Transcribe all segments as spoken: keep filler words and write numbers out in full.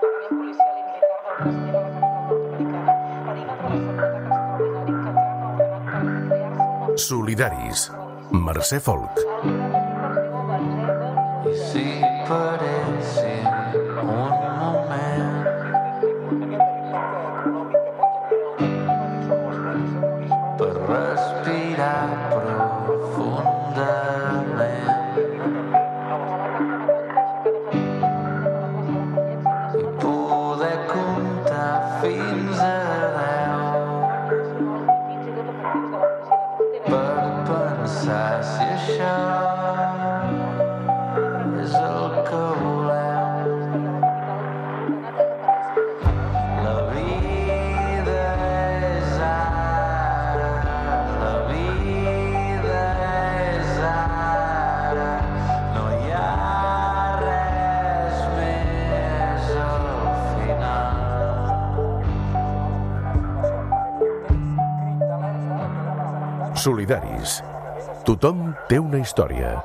Solidaris, Mercè Folk. I si paressin un moment per respirar profundament i poder comptar fins a deu per pensar si això és el que volem. La vida és ara, la vida és ara, no hi ha res més al final. Solidaris. Tothom té una història.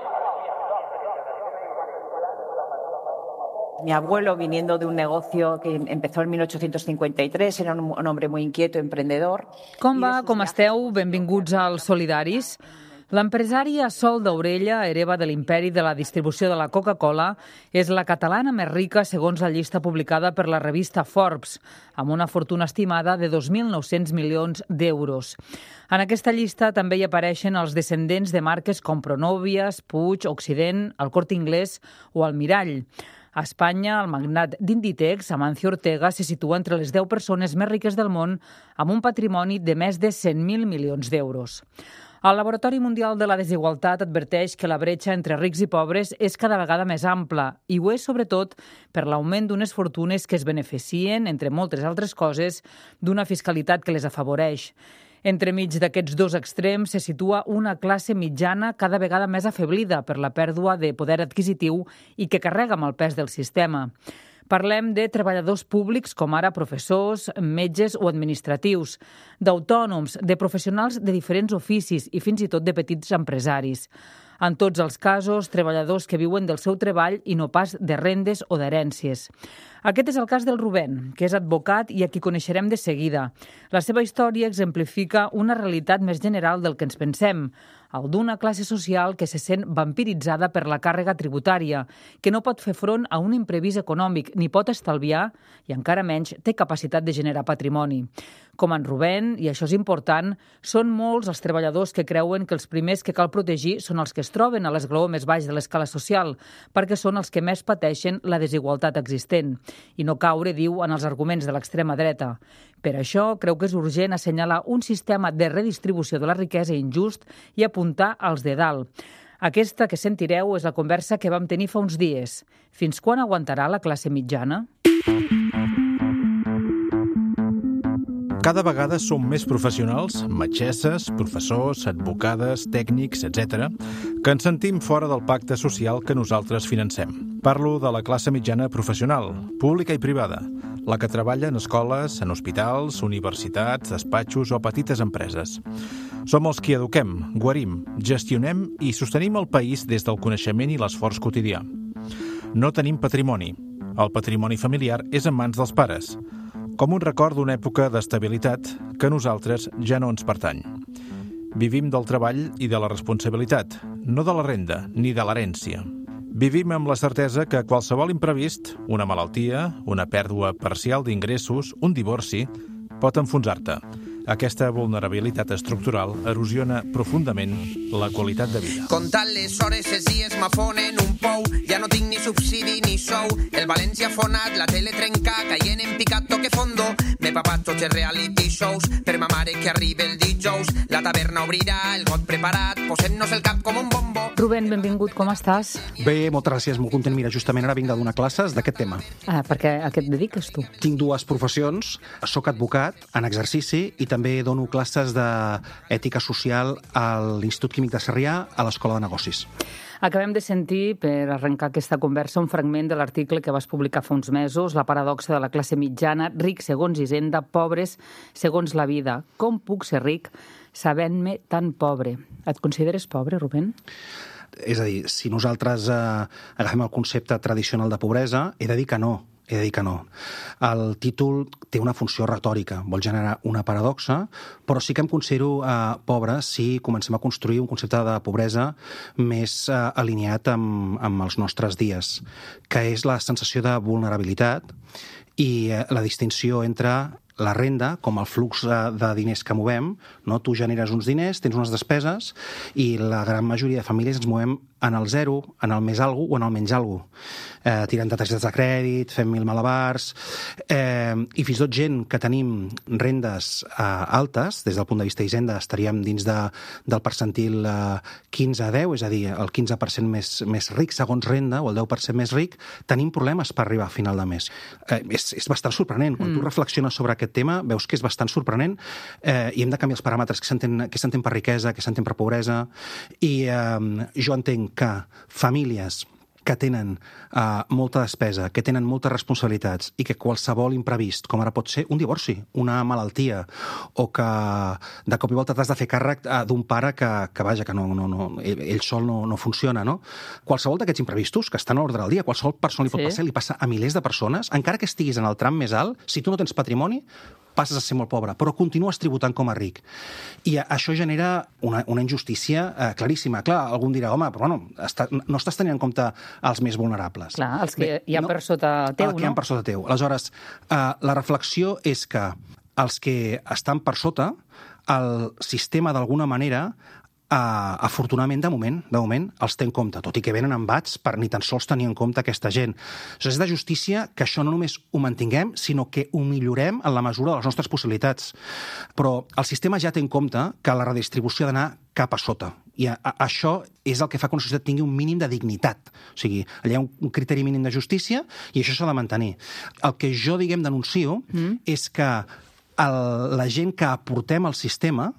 Mi abuelo, viniendo de un negocio que empezó en mil ochocientos cincuenta y tres, era un, un hombre muy inquieto, emprendedor. Com va? Com esteu? Benvinguts als Solidaris. L'empresària Sol Daurella, hereva de l'imperi de la distribució de la Coca-Cola, és la catalana més rica segons la llista publicada per la revista Forbes, amb una fortuna estimada de dos mil nou-cents milions d'euros. En aquesta llista també hi apareixen els descendents de marques com Pronovias, Puig, Occident, el Corte Inglés o Almirall. A Espanya, el magnat d'Inditex, Amancio Ortega, se situa entre les deu persones més riques del món amb un patrimoni de més de cent mil milions d'euros. El Laboratori Mundial de la Desigualtat adverteix que la bretxa entre rics i pobres és cada vegada més ampla i ho és sobretot per l'augment d'unes fortunes que es beneficien, entre moltes altres coses, d'una fiscalitat que les afavoreix. Entremig d'aquests dos extrems se situa una classe mitjana cada vegada més afeblida per la pèrdua de poder adquisitiu i que carrega amb el pes del sistema. Parlem de treballadors públics com ara professors, metges o administratius, d'autònoms, de professionals de diferents oficis i fins i tot de petits empresaris. En tots els casos, treballadors que viuen del seu treball i no pas de rendes o d'herències. Aquest és el cas del Rubén, que és advocat i a qui coneixerem de seguida. La seva història exemplifica una realitat més general del que ens pensem, el d'una classe social que se sent vampiritzada per la càrrega tributària, que no pot fer front a un imprevist econòmic, ni pot estalviar i encara menys té capacitat de generar patrimoni. Com en Rubén, i això és important, són molts els treballadors que creuen que els primers que cal protegir són els que es troben a l'esglaó més baix de l'escala social, perquè són els que més pateixen la desigualtat existent, i no caure, diu, en els arguments de l'extrema dreta. Per això, creu que és urgent assenyalar un sistema de redistribució de la riquesa injust i apuntar als de dalt. Aquesta que sentireu és la conversa que vam tenir fa uns dies. Fins quan aguantarà la classe mitjana? Cada vegada som més professionals, metgesses, professors, advocades, tècnics, etcètera, que ens sentim fora del pacte social que nosaltres financem. Parlo de la classe mitjana professional, pública i privada, la que treballa en escoles, en hospitals, universitats, despatxos o petites empreses. Som els qui eduquem, guarim, gestionem i sostenim el país des del coneixement i l'esforç quotidià. No tenim patrimoni. El patrimoni familiar és en mans dels pares, com un record d'una època d'estabilitat que a nosaltres ja no ens pertany. Vivim del treball i de la responsabilitat, no de la renda ni de l'herència. Vivim amb la certesa que qualsevol imprevist, una malaltia, una pèrdua parcial d'ingressos, un divorci, pot enfonsar-te. Aquesta vulnerabilitat estructural erosiona profundament la qualitat de vida. Comptant les hores, els dies m'afonen un pou, ja no tinc ni subsidi ni sou. El València fonat, la tele trenca, caient en picat toque fondo. M'he papat tots els reality shows, per ma mare que arriba el dijous. La taverna obrirà, el got preparat, posem-nos el cap com un bombo. Rubén, benvingut, com estàs? Bé, moltes gràcies, molt content. Mira, justament ara vinc de donar classes d'aquest tema. Ah, perquè a què et dediques tu? Tinc dues professions, soc advocat en exercici i també dono classes d'ètica social a l'Institut Químic de Sarrià, a l'Escola de Negocis. Acabem de sentir, per arrencar aquesta conversa, un fragment de l'article que vas publicar fa uns mesos, La paradoxa de la classe mitjana, ric segons Hisenda, pobres segons la vida. Com puc ser ric sabent-me tan pobre? Et consideres pobre, Rubén? És a dir, si nosaltres eh, agafem el concepte tradicional de pobresa, he de dir que no. he de dir que no. El títol té una funció retòrica, vol generar una paradoxa, però sí que em considero eh, pobre si comencem a construir un concepte de pobresa més eh, alineat amb, amb els nostres dies, que és la sensació de vulnerabilitat i eh, la distinció entre la renda, com el flux de diners que movem, no? Tu generes uns diners, tens unes despeses, i la gran majoria de famílies ens movem en el zero, en el més algo o en el menys algo. Eh, tirant de targetes de crèdit, fem mil malabars, eh, i fins i tot gent que tenim rendes eh, altes, des del punt de vista d'Hisenda, estaríem dins de, del percentil eh, quinze a deu, és a dir, el quinze per cent més, més ric segons renda, o el deu per cent més ric, tenim problemes per arribar a final de mes. Eh, és, és bastant sorprenent. Quan mm. tu reflexiones sobre aquest tema, veus que és bastant sorprenent eh, i hem de canviar els paràmetres que s'entén que s'entén per riquesa, que s'entén per pobresa, i eh, jo entenc que famílies que tenen uh, molta despesa, que tenen moltes responsabilitats i que qualsevol imprevist, com ara pot ser un divorci, una malaltia, o que de cop i volta t'has de fer càrrec uh, d'un pare que, que vaja, que no, no, no, ell, ell sol no, no funciona, no? Qualsevol d'aquests imprevistos, que estan a l'ordre del dia, qualsevol persona li pot Sí. passar, li passa a milers de persones, encara que estiguis en el tram més alt, si tu no tens patrimoni, passes a ser molt pobre, però continues tributant com a ric. I això genera una, una injustícia eh, claríssima. Clar, algú em dirà, home, però bueno, està, no estàs tenint en compte els més vulnerables. Clar, els que hi ha per sota teu, el que hi ha no? per sota teu. Aleshores, eh, la reflexió és que els que estan per sota, el sistema d'alguna manera Uh, afortunadament, de moment, de moment, els té en compte, tot i que venen embats per ni tan sols tenir en compte aquesta gent. O sigui, és de justícia que això no només ho mantinguem, sinó que ho millorem en la mesura de les nostres possibilitats. Però el sistema ja té en compte que la redistribució ha d'anar cap a sota. I a, a, això és el que fa que una societat tingui un mínim de dignitat. O sigui, allà hi ha un, un criteri mínim de justícia i això s'ha de mantenir. El que jo, diguem, denuncio mm. és que el, la gent que aportem al sistema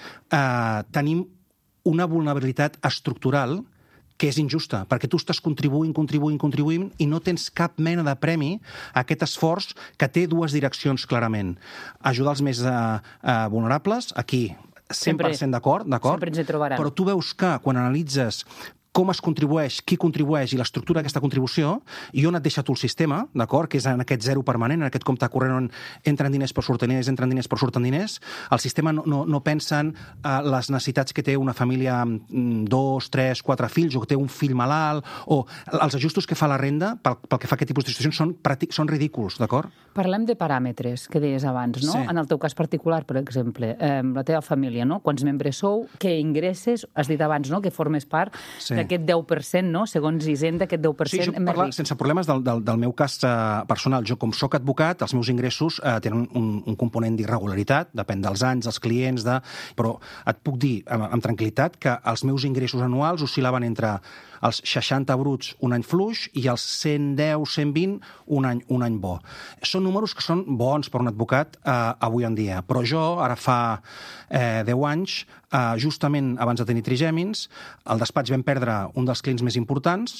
eh, tenim una vulnerabilitat estructural que és injusta, perquè tu estàs contribuint, contribuint, contribuint i no tens cap mena de premi a aquest esforç que té dues direccions clarament. Ajudar els més eh, eh, vulnerables, aquí cent per cent d'acord, d'acord? Sempre ens hi trobaran. Però tu veus que quan analitzes com es contribueix, qui contribueix i l'estructura d'aquesta contribució, i on et deixa tu el sistema, d'acord, que és en aquest zero permanent, en aquest compte corrent on entren diners però surten diners, entren diners però surten diners, el sistema no, no, no pensa en uh, les necessitats que té una família amb dos, tres, quatre fills, o que té un fill malalt, o els ajustos que fa la renda pel, pel que fa a aquest tipus de situacions són, són ridículs, d'acord? Parlem de paràmetres, que deies abans, no? Sí. En el teu cas particular, per exemple, eh, la teva família, no? Quants membres sou, què ingresses, has dit abans, no?, que formes part Sí. d'aquest deu per cent, no? Segons Hisenda, aquest deu per cent Sí, jo més parlar, ric. sense problemes del, del, del meu cas eh, personal. Jo, com soc advocat, els meus ingressos eh, tenen un, un component d'irregularitat, depèn dels anys, dels clients, de... però et puc dir amb, amb tranquil·litat que els meus ingressos anuals oscil·laven entre els seixanta bruts un any fluix i els cent deu, cent vint un any, un any bo. Són números que són bons per un advocat eh, avui en dia, però jo, ara fa eh, deu anys, eh, justament abans de tenir trigèmins, al despatx vam perdre un dels clients més importants,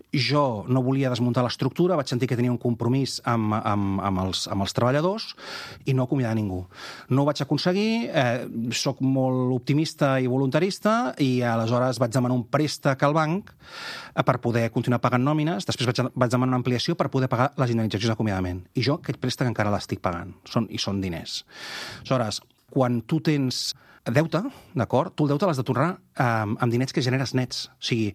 jo no volia desmuntar l'estructura, vaig sentir que tenia un compromís amb, amb, amb, els, amb els treballadors i no acomiadar ningú. No ho vaig aconseguir, eh, soc molt optimista i voluntarista i aleshores vaig demanar un préstec al banc per poder continuar pagant nòmines, després vaig, vaig demanar una ampliació per poder pagar les indemnitzacions d'acomiadament. I jo aquest préstec encara l'estic pagant, són, i són diners. Aleshores, quan tu tens deute, d'acord? Tu el deute l'has de tornar eh, amb diners que generes nets. O sigui,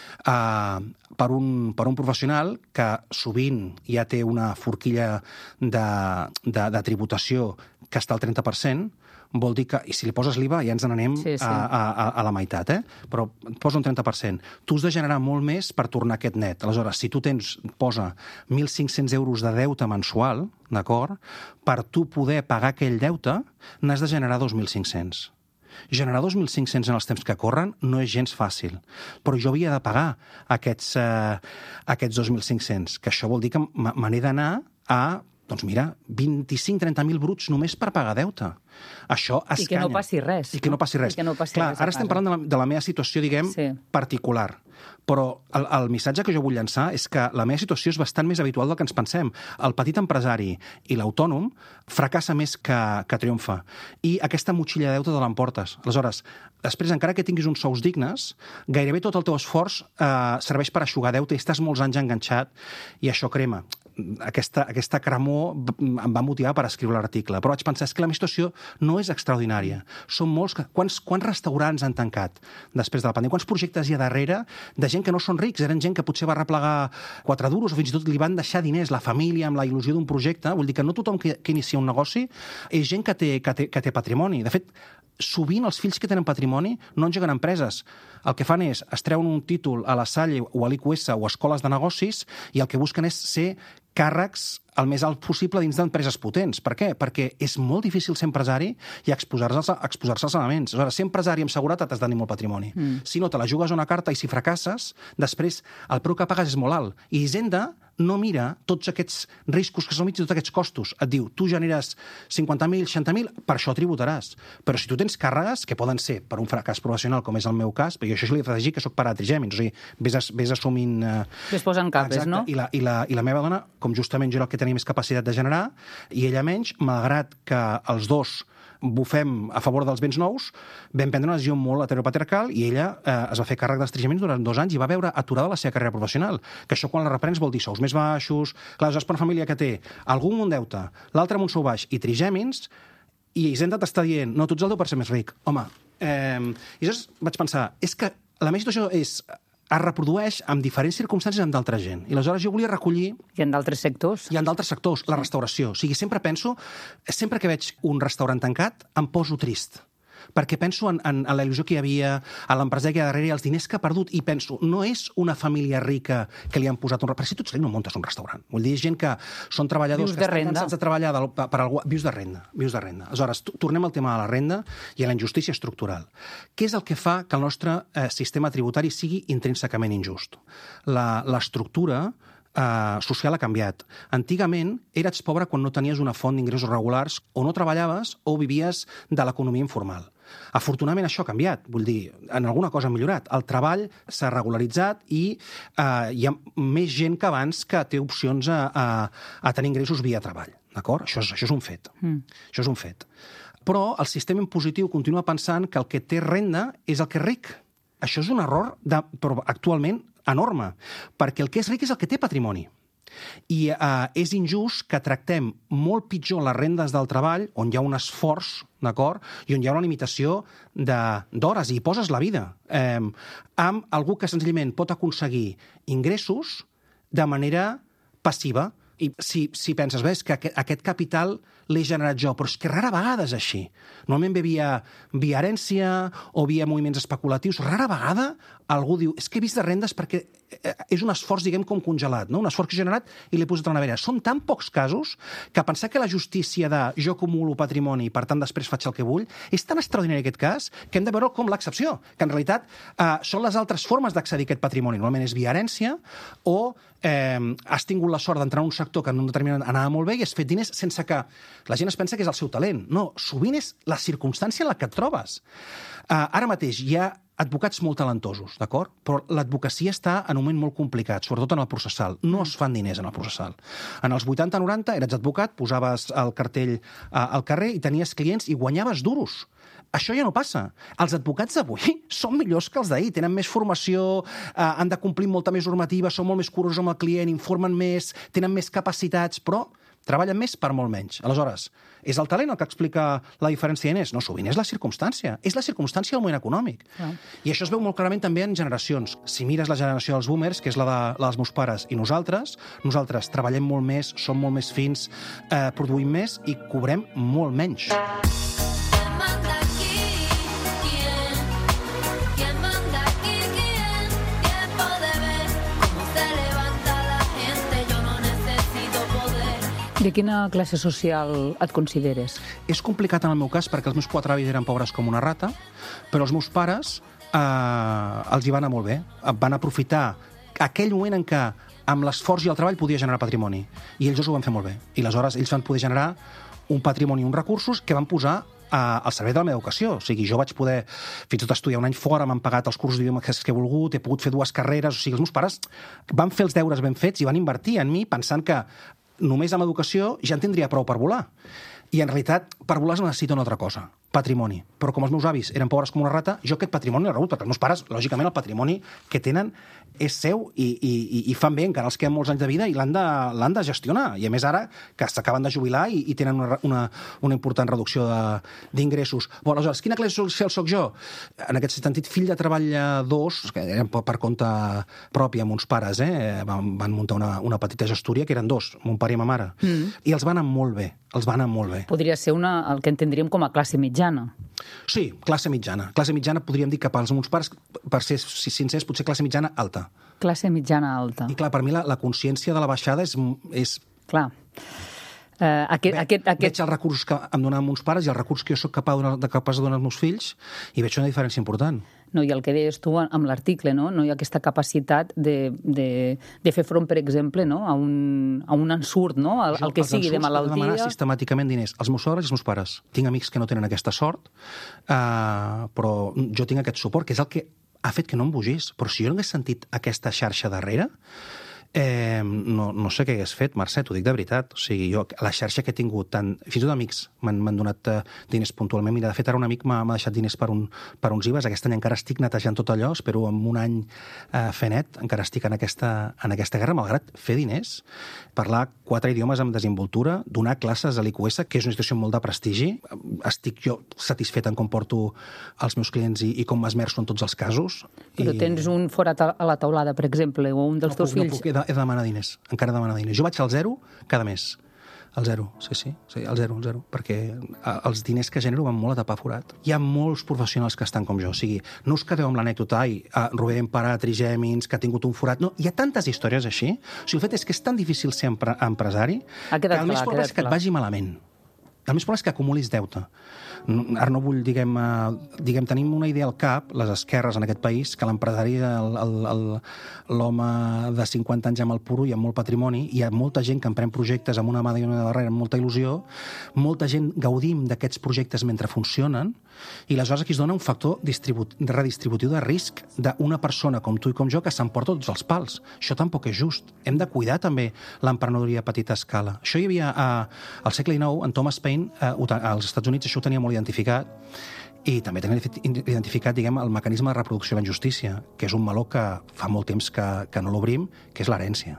eh, per, un, per un professional que sovint ja té una forquilla de, de, de tributació que està al trenta per cent, vol dir que, i si li poses l'I V A ja ens n'anem Sí, sí. a, a, a la meitat, eh? Però et posa un trenta per cent. Tu has de generar molt més per tornar aquest net. Aleshores, si tu tens, posa mil cinc-cents euros de deute mensual, d'acord? Per tu poder pagar aquell deute, n'has de generar dos mil cinc-cents. Generar dos mil cinc-cents en els temps que corren no és gens fàcil, però jo havia de pagar aquests, eh, aquests dos mil cinc-cents, que això vol dir que me n'he d'anar a, doncs mira, vint-i-cinc a trenta mil bruts només per pagar deute. Això escanya. I que no passi res. I que no passi res. I que no passi Clar, res a ara estem casa. parlant de la, de la meva situació, diguem, Sí. particular. Però el, el missatge que jo vull llançar és que la meva situació és bastant més habitual del que ens pensem. El petit empresari i l'autònom fracassa més que, que triomfa. I aquesta motxilla de deute te l'emportes. Aleshores, després, encara que tinguis uns sous dignes, gairebé tot el teu esforç eh, serveix per aixugar deute i estàs molts anys enganxat i això crema. aquesta, aquesta cremor em va motivar per escriure l'article. Però vaig pensar, és que la meva situació no és extraordinària. Són molts... Quants, quants restaurants han tancat després de la pandèmia? Quants projectes hi ha darrere de gent que no són rics? Eren gent que potser va replegar quatre duros o fins i tot li van deixar diners, la família, amb la il·lusió d'un projecte. Vull dir que no tothom que, que inicia un negoci és gent que té, que té, que té patrimoni. De fet, sovint els fills que tenen patrimoni no engeguen empreses. El que fan és, es treuen un títol a la Salle o a l'I Q S o a escoles de negocis i el que busquen és ser càrrecs el més alt possible dins d'empreses potents. Per què? Perquè és molt difícil ser empresari i exposar-se exposar als elements. Aleshores, ser empresari amb seguretat has de tenir molt patrimoni. Mm. Si no, te la jugues una carta i si fracasses, després el preu que pagues és molt alt. I Hisenda no mira tots aquests riscos que són mig i tots aquests costos. Et diu, tu generes cinquanta mil, seixanta mil, per això tributaràs. Però si tu tens càrregues, que poden ser per un fracàs professional, com és el meu cas, perquè jo això li he d'afegir que soc pare de trigèmins, o sigui, vés, vés assumint... Eh... Que es posen capes, exacte, no? I la, i, la, I la meva dona, com justament jo era el que tenia més capacitat de generar, i ella menys, malgrat que els dos bufem a favor dels béns nous, vam prendre una decisió molt heteropatriarcal i ella eh, es va fer càrrec dels trigèmins durant dos anys i va veure aturada la seva carrera professional. Que això quan la reprens vol dir sous més baixos, clar, és per una família que té algú amb un deute, l'altre amb un sou baix i trigèmins, i Hisenda t'està dient, no, tu ets el deu per cent més ric. Home, eh, i llavors vaig pensar, és que la meva situació és... es reprodueix amb diferents circumstàncies amb d'altra gent. I aleshores jo volia recollir... I en d'altres sectors? I en d'altres sectors, la restauració. O sigui, sempre penso, sempre que veig un restaurant tancat, em poso trist. Perquè penso en, en, en la il·lusió que hi havia, a l'empresari que hi ha darrere i els diners que ha perdut, i penso, no és una família rica que li han posat un... Però si tu ets ric no muntes un restaurant. Vull dir, és gent que són treballadors vius que de estan renda. cansats de treballar del, per algú... Vius de renda. Vius de renda. Aleshores, tornem al tema de la renda i a la injustícia estructural. Què és el que fa que el nostre eh, sistema tributari sigui intrínsecament injust? La, l'estructura Uh, social ha canviat. Antigament, eres pobre quan no tenies una font d'ingressos regulars, o no treballaves o vivies de l'economia informal. Afortunadament això ha canviat, vull dir, en alguna cosa ha millorat. El treball s'ha regularitzat i uh, hi ha més gent que abans que té opcions a, a, a tenir ingressos via treball. D'acord? Això és, això és un fet. Mm. Això és un fet. Però el sistema impositiu continua pensant que el que té renda és el que és ric. Això és un error de, però actualment enorme, perquè el que és ric és el que té patrimoni. I eh, és injust que tractem molt pitjor les rendes del treball, on hi ha un esforç, d'acord, i on hi ha una limitació d'hores, i hi poses la vida, eh, amb algú que senzillament pot aconseguir ingressos de manera passiva. I si, si penses, bé, és que aquest, aquest capital l'he generat jo, però és que rara vegada és així. Normalment ve via, via herència o via moviments especulatius. Rara vegada algú diu, és que he vist de rendes perquè és un esforç, diguem, com congelat, no? Un esforç que he generat i l'he posat a la nevera. Són tan pocs casos que pensar que la justícia de jo acumulo patrimoni i per tant després faig el que vull és tan extraordinari aquest cas que hem de veure com l'excepció, que en realitat eh, són les altres formes d'accedir a aquest patrimoni. Normalment és via herència o eh, has tingut la sort d'entrar en un sector que en un determinat anava molt bé i has fet diners sense que la gent es pensa que és el seu talent. No, sovint és la circumstància en la que et trobes. Eh, ara mateix hi ha advocats molt talentosos, d'acord? Però l'advocacia està en un moment molt complicat, sobretot en el processal. No es fan diners en el processal. En els vuitanta noranta eres advocat, posaves el cartell eh, al carrer i tenies clients i guanyaves duros. Això ja no passa. Els advocats d'avui són millors que els d'ahir, tenen més formació, eh, han de complir molta més normativa, són molt més curosos amb el client, informen més, tenen més capacitats, però treballen més per molt menys. Aleshores, és el talent el que explica la diferència de diners? No, sovint és la circumstància. És la circumstància del moment econòmic. Ah. I això es veu molt clarament també en generacions. Si mires la generació dels boomers, que és la, de, la dels meus pares i nosaltres, nosaltres treballem molt més, som molt més fins, eh, produïm més i cobrem molt menys. De quina classe social et consideres? És complicat en el meu cas perquè els meus quatre avis eren pobres com una rata, però els meus pares eh, els hi va anar molt bé. Van aprofitar aquell moment en què amb l'esforç i el treball podia generar patrimoni. I ells ho van fer molt bé. I aleshores ells van poder generar un patrimoni i uns recursos que van posar al servei de la meva educació. O sigui, jo vaig poder fins i tot estudiar un any fora, m'han pagat els cursos d'idioma que he volgut, he pogut fer dues carreres. O sigui, els meus pares van fer els deures ben fets i van invertir en mi pensant que només amb educació ja en tindria prou per volar. I en realitat, per volar es necessita una altra cosa, patrimoni. Però com els meus avis eren pobres com una rata, jo aquest patrimoni l'he rebut, perquè els meus pares, lògicament, el patrimoni que tenen és seu i, i, i fan bé, encara els queden molts anys de vida i l'han de, l'han de gestionar. I a més ara, que s'acaben de jubilar i, i tenen una, una, una important reducció d'ingressos. Bon, aleshores, quina classe social soc jo? En aquest sentit, fill de treballadors, que eren per compte propi amb uns pares, eh? van, van muntar una, una petita gestoria, que eren dos, mon pare i ma mare, mm. i els van anar molt bé, els van anar molt bé. Podria ser una, el que entendríem com a classe mitjana. Sí, classe mitjana. Classe mitjana podríem dir que pels meus pares, per ser sincers, potser classe mitjana alta. Classe mitjana alta. I clar, per mi la, la consciència de la baixada és... és... Clar. Uh, aquest, Ve, aquest, aquest... Veig els recursos que em donaven meus pares i els recursos que jo soc capaç de, de, capaç de donar als meus fills i veig una diferència important. No, i el que deies tu amb l'article, no? No hi ha aquesta capacitat de, de, de fer front, per exemple, no? a, un, a un ensurt, no? El, el que sigui de malaltia... Jo demanar sistemàticament diners als meus sogres i als meus pares. Tinc amics que no tenen aquesta sort, uh, però jo tinc aquest suport, que és el que ha fet que no em bugés. Però si jo no hagués sentit aquesta xarxa darrere, Eh, no, no sé què hagués fet, Mercè, t'ho dic de veritat. O sigui, jo, la xarxa que he tingut, tant, fins i tot amics m'han donat uh, diners puntualment. Mira, de fet, ara un amic m'ha deixat diners per, un, per uns I V As. Aquest any encara estic netejant tot allò, espero en un any uh, fer net, encara estic en aquesta, en aquesta guerra, malgrat fer diners, parlar quatre idiomes amb desenvoltura, donar classes a l'I Q S, que és una institució molt de prestigi. Estic jo satisfet en com porto els meus clients i, i com m'esmerço en tots els casos. Però I... tens un forat a la taulada, per exemple, o un dels no teus puc, fills... No puc, he de, he de demanar diners, encara demanar diners. Jo vaig al zero cada mes. Al zero, sí, sí, sí, al zero, al zero, perquè els diners que genero van molt a tapar forat. Hi ha molts professionals que estan com jo, o sigui, no us quedeu amb l'anècdota, ai, Rubén Parà, Trigèmins, que ha tingut un forat, no, hi ha tantes històries així, o sigui, el fet és que és tan difícil ser empre empresari, que el més probable és que et vagi malament. El més probable és que acumulis deute. Ara no vull, diguem, diguem, tenim una idea al cap, les esquerres en aquest país, que l'empresari, l'home de cinquanta anys amb el puro i amb molt patrimoni, hi ha molta gent que emprèn projectes amb una mà i una darrere, amb molta il·lusió, molta gent gaudim d'aquests projectes mentre funcionen, i aleshores aquí es dona un factor redistributiu de risc d'una persona com tu i com jo que s'emporta tots els pals. Això tampoc és just. Hem de cuidar també l'emprenedoria a petita escala. Això hi havia al segle dinou, en Thomas Paine, als Estats Units això ho tenia molt identificat, i també tenen identificat, diguem, el mecanisme de reproducció de la injustícia, que és un meló que fa molt temps que, que no l'obrim, que és l'herència.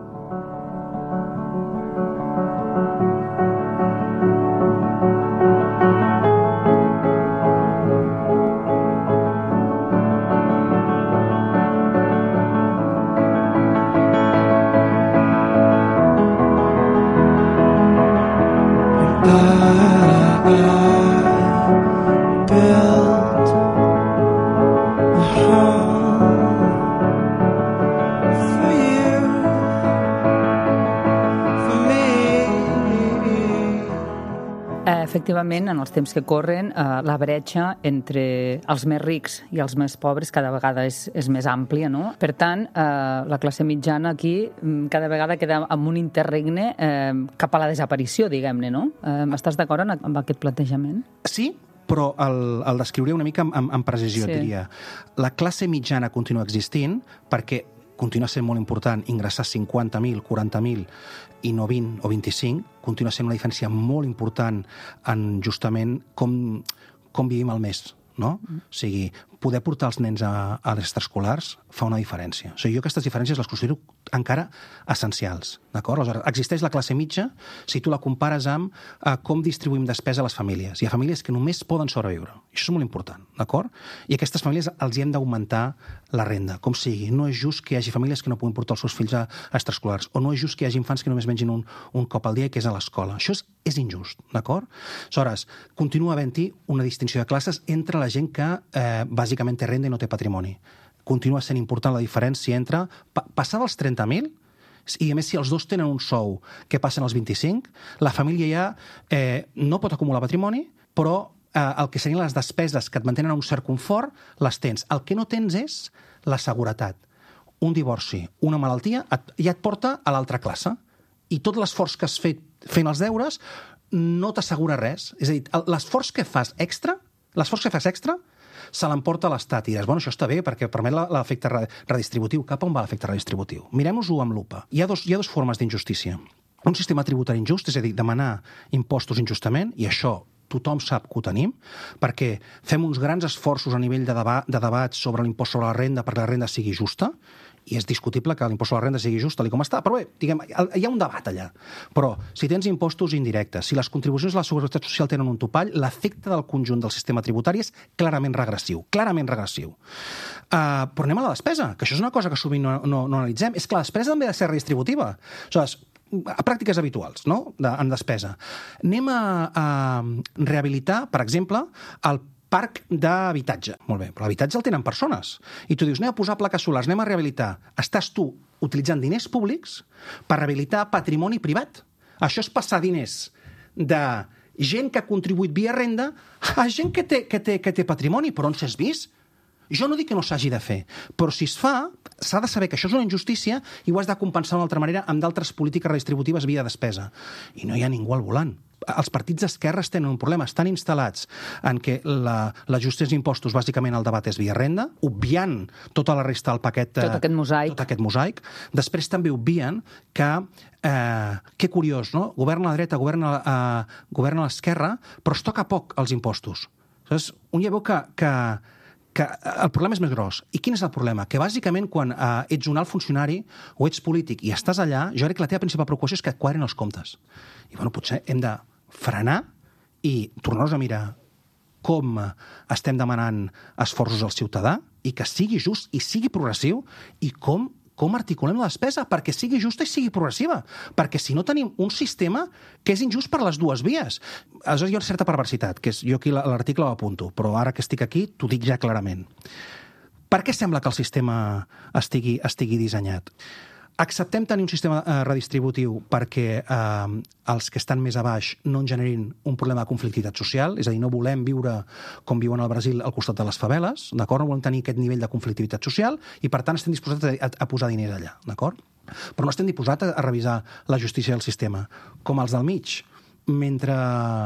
Efectivament, en els temps que corren, eh, la bretxa entre els més rics i els més pobres cada vegada és, és més àmplia, no? Per tant, eh, la classe mitjana aquí cada vegada queda amb un interregne eh, cap a la desaparició, diguem-ne, no? Eh, estàs d'acord amb, amb aquest plantejament? Sí, però el, el descriuré una mica amb, amb, amb precisió, sí. Et diria. La classe mitjana continua existint perquè continua sent molt important ingressar cinquanta mil, quaranta mil i no vint o vint-i-cinc, continua sent una diferència molt important en justament com, com vivim el mes, no? Mm. O sigui, poder portar els nens a, a les extraescolars fa una diferència. O sigui, jo aquestes diferències les considero encara essencials, d'acord? Aleshores, existeix la classe mitja si tu la compares amb eh, com distribuïm despesa a les famílies. Hi ha famílies que només poden sobreviure. I això és molt important, d'acord? I a aquestes famílies els hi hem d'augmentar la renda, com sigui. No és just que hi hagi famílies que no puguin portar els seus fills a, a extraescolars, o no és just que hi hagi infants que només mengin un, un cop al dia, que és a l'escola. Això és, és injust, d'acord? Aleshores, continua havent-hi una distinció de classes entre la gent que eh, bàsicament té renda i no té patrimoni. Continua sent important la diferència entre pa passar dels trenta mil i, a més, si els dos tenen un sou que passen als vint-i-cinc, la família ja eh, no pot acumular patrimoni, però eh, el que serien les despeses que et mantenen a un cert confort, les tens. El que no tens és la seguretat. Un divorci, una malaltia, et, ja et porta a l'altra classe. I tot l'esforç que has fet fent els deures no t'assegura res. És a dir, l'esforç que fas extra, l'esforç que fas extra, se l'emporta l'Estat. I diràs, bueno, això està bé perquè permet l'efecte redistributiu. Cap on va l'efecte redistributiu? Mirem-nos-ho amb lupa. Hi ha, dos, hi ha dos formes d'injustícia. un sistema tributari injust, és a dir, demanar impostos injustament, i això tothom sap que ho tenim, perquè fem uns grans esforços a nivell de, deba de debat sobre l'impost sobre la renda perquè la renda sigui justa, i és discutible que l'impost sobre la renda sigui just tal com està, però bé, diguem, hi ha un debat allà. Però si tens impostos indirectes, si les contribucions a la Seguretat Social tenen un topall, l'efecte del conjunt del sistema tributari és clarament regressiu, clarament regressiu. Uh, però anem a la despesa, que això és una cosa que sovint no, no, no analitzem, és que la despesa també ha de ser redistributiva. Aleshores, a pràctiques habituals, no?, de, en despesa. Anem a, a rehabilitar, per exemple, el parc d'habitatge. Molt bé, però l'habitatge el tenen persones. I tu dius, anem a posar plaques solars, anem a rehabilitar. Estàs tu utilitzant diners públics per rehabilitar patrimoni privat. Això és passar diners de gent que ha contribuït via renda a gent que té, que té, que té patrimoni. Però on s'has vist? Jo no dic que no s'hagi de fer, però si es fa, s'ha de saber que això és una injustícia i ho has de compensar d'una altra manera amb d'altres polítiques redistributives via despesa. I no hi ha ningú al volant. Els partits d'esquerres tenen un problema, estan instal·lats en què la, la justícia d'impostos, bàsicament el debat és via renda, obviant tota la resta del paquet... Tot aquest mosaic. Tot aquest mosaic. Després també obvien que, eh, que curiós, no? Governa la dreta, governa, eh, governa l'esquerra, però es toca poc els impostos. Saps? Un ja veu que... que que el problema és més gros. I quin és el problema? Que bàsicament quan eh, ets un alt funcionari o ets polític i estàs allà, jo crec que la teva principal preocupació és que et quadrin els comptes. I bueno, potser hem de frenar i tornar-nos a mirar com estem demanant esforços al ciutadà i que sigui just i sigui progressiu i com com articulem la despesa perquè sigui justa i sigui progressiva. Perquè si no tenim un sistema que és injust per les dues vies. Aleshores hi ha una certa perversitat, que és, jo aquí l'article ho apunto, però ara que estic aquí t'ho dic ja clarament. Per què sembla que el sistema estigui, estigui dissenyat? Acceptem tenir un sistema eh, redistributiu perquè eh, els que estan més a baix no en generin un problema de conflictivitat social, és a dir, no volem viure com viuen al Brasil al costat de les faveles, d'acord? No volem tenir aquest nivell de conflictivitat social i, per tant, estem disposats a, a, a posar diners allà, d'acord? Però no estem disposats a, a revisar la justícia del sistema. Com els del mig, mentre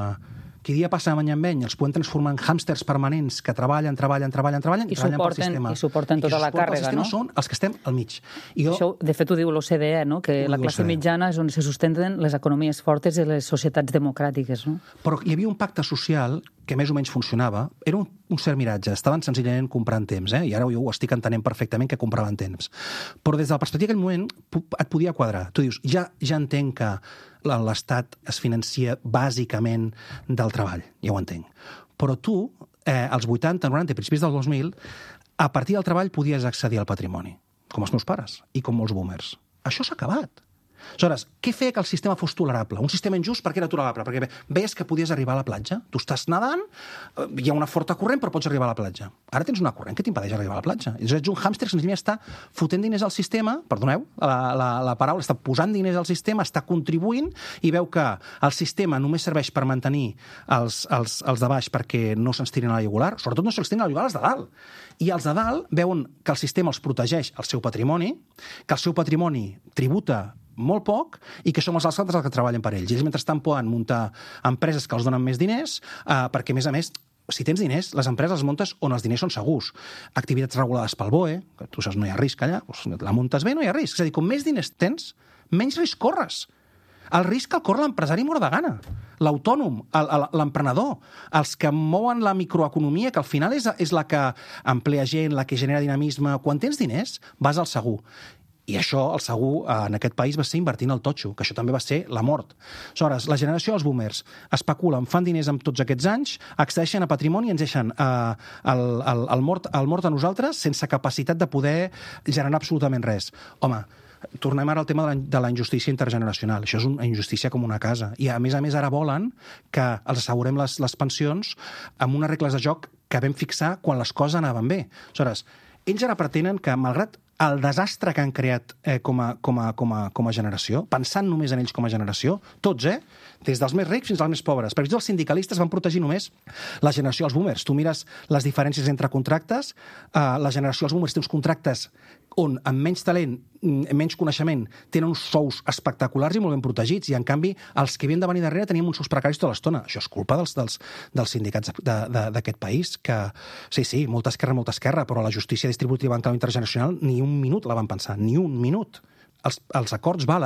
qui dia passa any en any els podem transformar en hàmsters permanents que treballen, treballen, treballen, treballen i, I treballen pel sistema. I suporten tota la càrrega, no? Són els que estem al mig. I jo... Això, de fet, ho diu l'O C D E, no? Que la classe mitjana és on se sustenten les economies fortes de les societats democràtiques, no? Però hi havia un pacte social que més o menys funcionava. Era un, un cert miratge. Estaven senzillament comprant temps, eh? I ara jo ho estic entenent perfectament que compraven temps. Però des de la perspectiva d'aquell moment et podia quadrar. Tu dius, ja, ja entenc que l'Estat es financia bàsicament del treball, ja ho entenc. Però tu, eh, als vuitanta, noranta, principis del dos mil, a partir del treball podies accedir al patrimoni, com els meus pares i com molts boomers. Això s'ha acabat. Aleshores, què feia que el sistema fos tolerable? Un sistema injust per què era tolerable? Perquè veies que podies arribar a la platja. Tu estàs nedant, hi ha una forta corrent, però pots arribar a la platja. Ara tens una corrent que t'impedeix arribar a la platja. És un hàmster que senzillament està fotent diners al sistema, perdoneu, la, la, la paraula, està posant diners al sistema, està contribuint i veu que el sistema només serveix per mantenir els, els, els de baix perquè no se'ns tirin a la igualar, sobretot no se'ls tirin a la igualar els de dalt. I els de dalt veuen que el sistema els protegeix el seu patrimoni, que el seu patrimoni tributa molt poc i que som els altres els que treballen per ells. I ells, mentrestant, poden muntar empreses que els donen més diners eh, perquè, a més a més, si tens diners, les empreses les muntes on els diners són segurs. Activitats regulades pel B O E, que tu saps no hi ha risc allà, doncs la muntes bé, no hi ha risc. És a dir, com més diners tens, menys risc corres. El risc el corre l'empresari mort de gana, l'autònom, l'emprenedor, els que mouen la microeconomia, que al final és, és la que emplea gent, la que genera dinamisme. Quan tens diners, vas al segur. I això, el segur, en aquest país va ser invertint el totxo, que això també va ser la mort. Aleshores, la generació dels boomers especulen, fan diners amb tots aquests anys, accedeixen a patrimoni i ens deixen eh, el, el, el, mort, el mort a nosaltres sense capacitat de poder generar absolutament res. Home, tornem ara al tema de la, de la injustícia intergeneracional. Això és una injustícia com una casa. I, a més a més, ara volen que els assegurem les, les pensions amb unes regles de joc que vam fixar quan les coses anaven bé. Aleshores, ells ara pretenen que, malgrat el desastre que han creat eh, com, a, com, a, com, a, com a generació, pensant només en ells com a generació, tots, eh? Des dels més rics fins als més pobres. Per exemple, els sindicalistes van protegir només la generació dels boomers. Tu mires les diferències entre contractes, eh, la generació dels boomers té uns contractes on, amb menys talent, menys coneixement, tenen uns sous espectaculars i molt ben protegits, i en canvi els que havien de venir darrere tenien uns sous precaris tota l'estona. Això és culpa dels, dels, dels sindicats d'aquest país, que sí, sí, molta esquerra, molta esquerra, però la justícia distributiva en clau intergeneracional ni un minut la van pensar, ni un minut. Els, els acords valen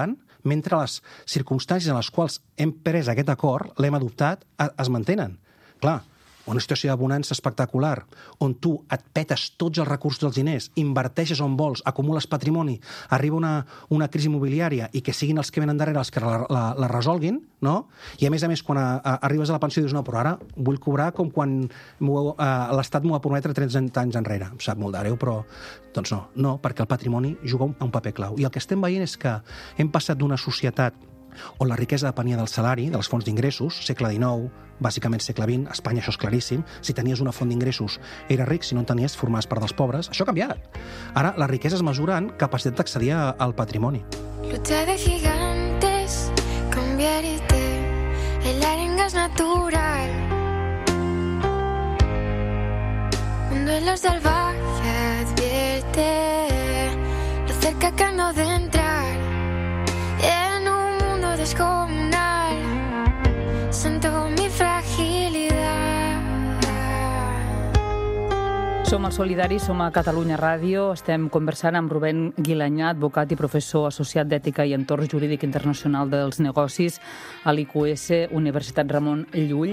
mentre les circumstàncies en les quals hem pres aquest acord, l'hem adoptat, es mantenen. Clar, una situació de bonança espectacular, on tu et petes tots els recursos dels diners, inverteixes on vols, acumules patrimoni, arriba una, una crisi immobiliària i que siguin els que venen darrere els que la, la, la resolguin, no? I a més a més, quan a, a, arribes a la pensió dius, no, però ara vull cobrar com quan l'Estat m'ho va prometre trenta anys enrere. Em sap molt de greu, però doncs no, no, perquè el patrimoni juga un, un paper clau. I el que estem veient és que hem passat d'una societat on la riquesa depenia del salari, dels fonts d'ingressos, segle dinou, bàsicament segle vint, a Espanya això és claríssim, si tenies una font d'ingressos era ric, si no en tenies formaves part dels pobres, això ha canviat. Ara la riquesa es mesura en capacitat d'accedir al patrimoni. Lucha de gigantes, convierte el arenga es natural. Un duelo salvaje advierte lo cerca que ando de entrar en un mundo descomunal. Sento mi fragilidad. Som al Solidari, som a Catalunya Ràdio, estem conversant amb Rubén Guilanyà, advocat i professor associat d'Ètica i Entorn Jurídic Internacional dels Negocis a l'I Q S, Universitat Ramon Llull.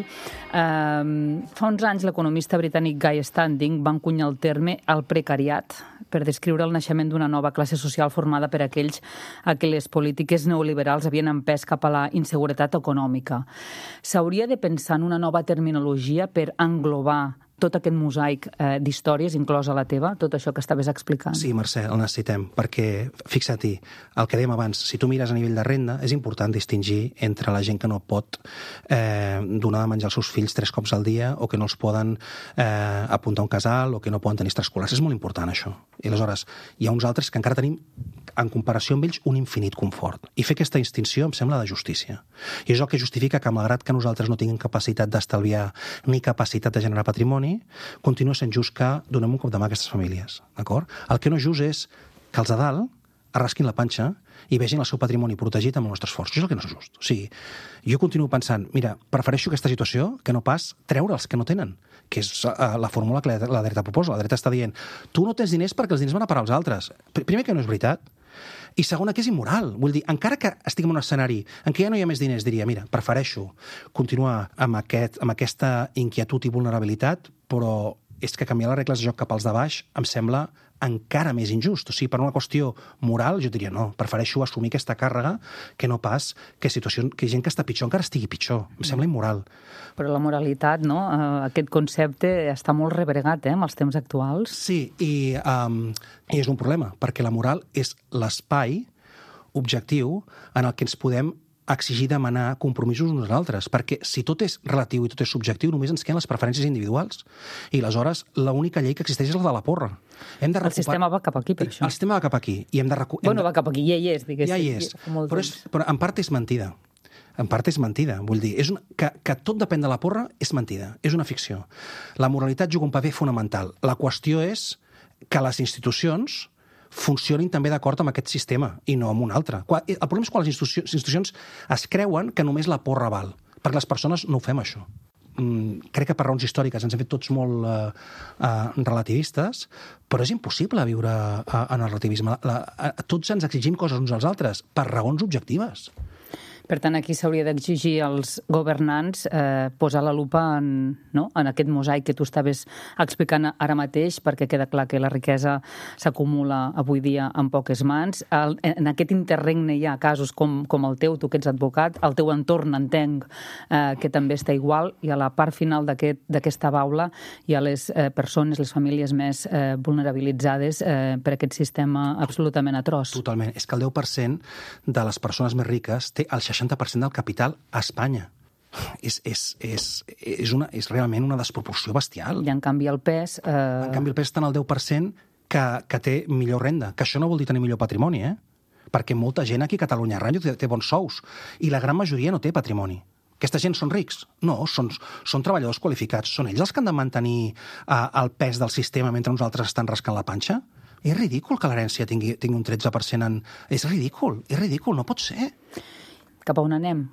Um, fa uns anys l'economista britànic Guy Standing va encunyar el terme el precariat per descriure el naixement d'una nova classe social formada per aquells a què les polítiques neoliberals havien empès cap a la inseguretat econòmica. S'hauria de pensar en una nova terminologia per englobar tot aquest mosaic eh, d'històries, inclosa la teva, tot això que estaves explicant. Sí, Mercè, el necessitem, perquè, fixa't-hi, el que dèiem abans, si tu mires a nivell de renda, és important distingir entre la gent que no pot eh, donar de menjar als seus fills tres cops al dia o que no els poden eh, apuntar a un casal o que no poden tenir extraescolars. És molt important, això. I aleshores, hi ha uns altres que encara tenim, en comparació amb ells, un infinit confort. I fer aquesta distinció em sembla de justícia. I és el que justifica que, malgrat que nosaltres no tinguem capacitat d'estalviar ni capacitat de generar patrimoni, continua sent just que donem un cop de mà a aquestes famílies, d'acord? El que no és just és que els de dalt arrasquin la panxa i vegin el seu patrimoni protegit amb el nostre esforç. Això és el que no és just. O sigui, jo continuo pensant, mira, prefereixo aquesta situació que no pas treure els que no tenen, que és uh, la fórmula que la, la dreta proposa. La dreta està dient, tu no tens diners perquè els diners van a parar als altres. Primer, que no és veritat. I segona, que és immoral. Vull dir, encara que estigui en un escenari en què ja no hi ha més diners, diria, mira, prefereixo continuar amb, aquest, amb aquesta inquietud i vulnerabilitat, però és que canviar les regles de joc cap als de baix em sembla encara més injust. O sigui, per una qüestió moral, jo diria, no, prefereixo assumir aquesta càrrega que no pas que, situació, que gent que està pitjor encara estigui pitjor. Em sembla immoral. Però la moralitat, no? Aquest concepte està molt rebregat, eh, amb els temps actuals. Sí, i, um, i és un problema, perquè la moral és l'espai objectiu en el que ens podem exigir demanar compromisos uns altres, perquè si tot és relatiu i tot és subjectiu, només ens queden les preferències individuals. I aleshores l'única llei que existeix és la de la porra. Hem de recuperar... El sistema va cap aquí, per això. El sistema va cap aquí. I hem de recu... Bueno, hem de... va cap aquí, ja hi és, diguéssim. Ja hi és, però, és, però en part és mentida. En part és mentida, vull dir, és una, que, que tot depèn de la porra és mentida, és una ficció. La moralitat juga un paper fonamental. La qüestió és que les institucions funcionin també d'acord amb aquest sistema i no amb un altre. El problema és quan les institucions, institucions es creuen que només la porra val, perquè les persones no ho fem, això. Mm, crec que per raons històriques ens hem fet tots molt uh, uh, relativistes, però és impossible viure uh, en el relativisme. La, uh, tots ens exigim coses uns als altres per raons objectives. Per tant, aquí s'hauria d'exigir als governants eh, posar la lupa en, no? en aquest mosaic que tu estaves explicant ara mateix, perquè queda clar que la riquesa s'acumula avui dia en poques mans. El, en aquest interregne hi ha casos com, com el teu, tu que ets advocat, el teu entorn entenc eh, que també està igual, i a la part final d'aquesta aquest, baula hi ha les eh, persones, les famílies més eh, vulnerabilitzades eh, per aquest sistema absolutament atroç. Totalment. És que el deu per cent de les persones més riques té el seixanta per cent del capital a Espanya. És, és, és, és, una, és realment una desproporció bestial. I en canvi el pes... Eh... En canvi el pes està en el deu per cent que, que té millor renda. Que això no vol dir tenir millor patrimoni, eh? Perquè molta gent aquí a Catalunya Ràdio té, té bons sous i la gran majoria no té patrimoni. Aquesta gent són rics? No, són, són treballadors qualificats. Són ells els que han de mantenir eh, el pes del sistema mentre uns altres estan rascant la panxa? És ridícul que l'herència tingui, tingui un tretze per cent en... És ridícul, és ridícul, no pot ser. Cap a on anem?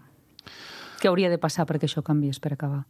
Què hauria de passar perquè això canviés, per acabar?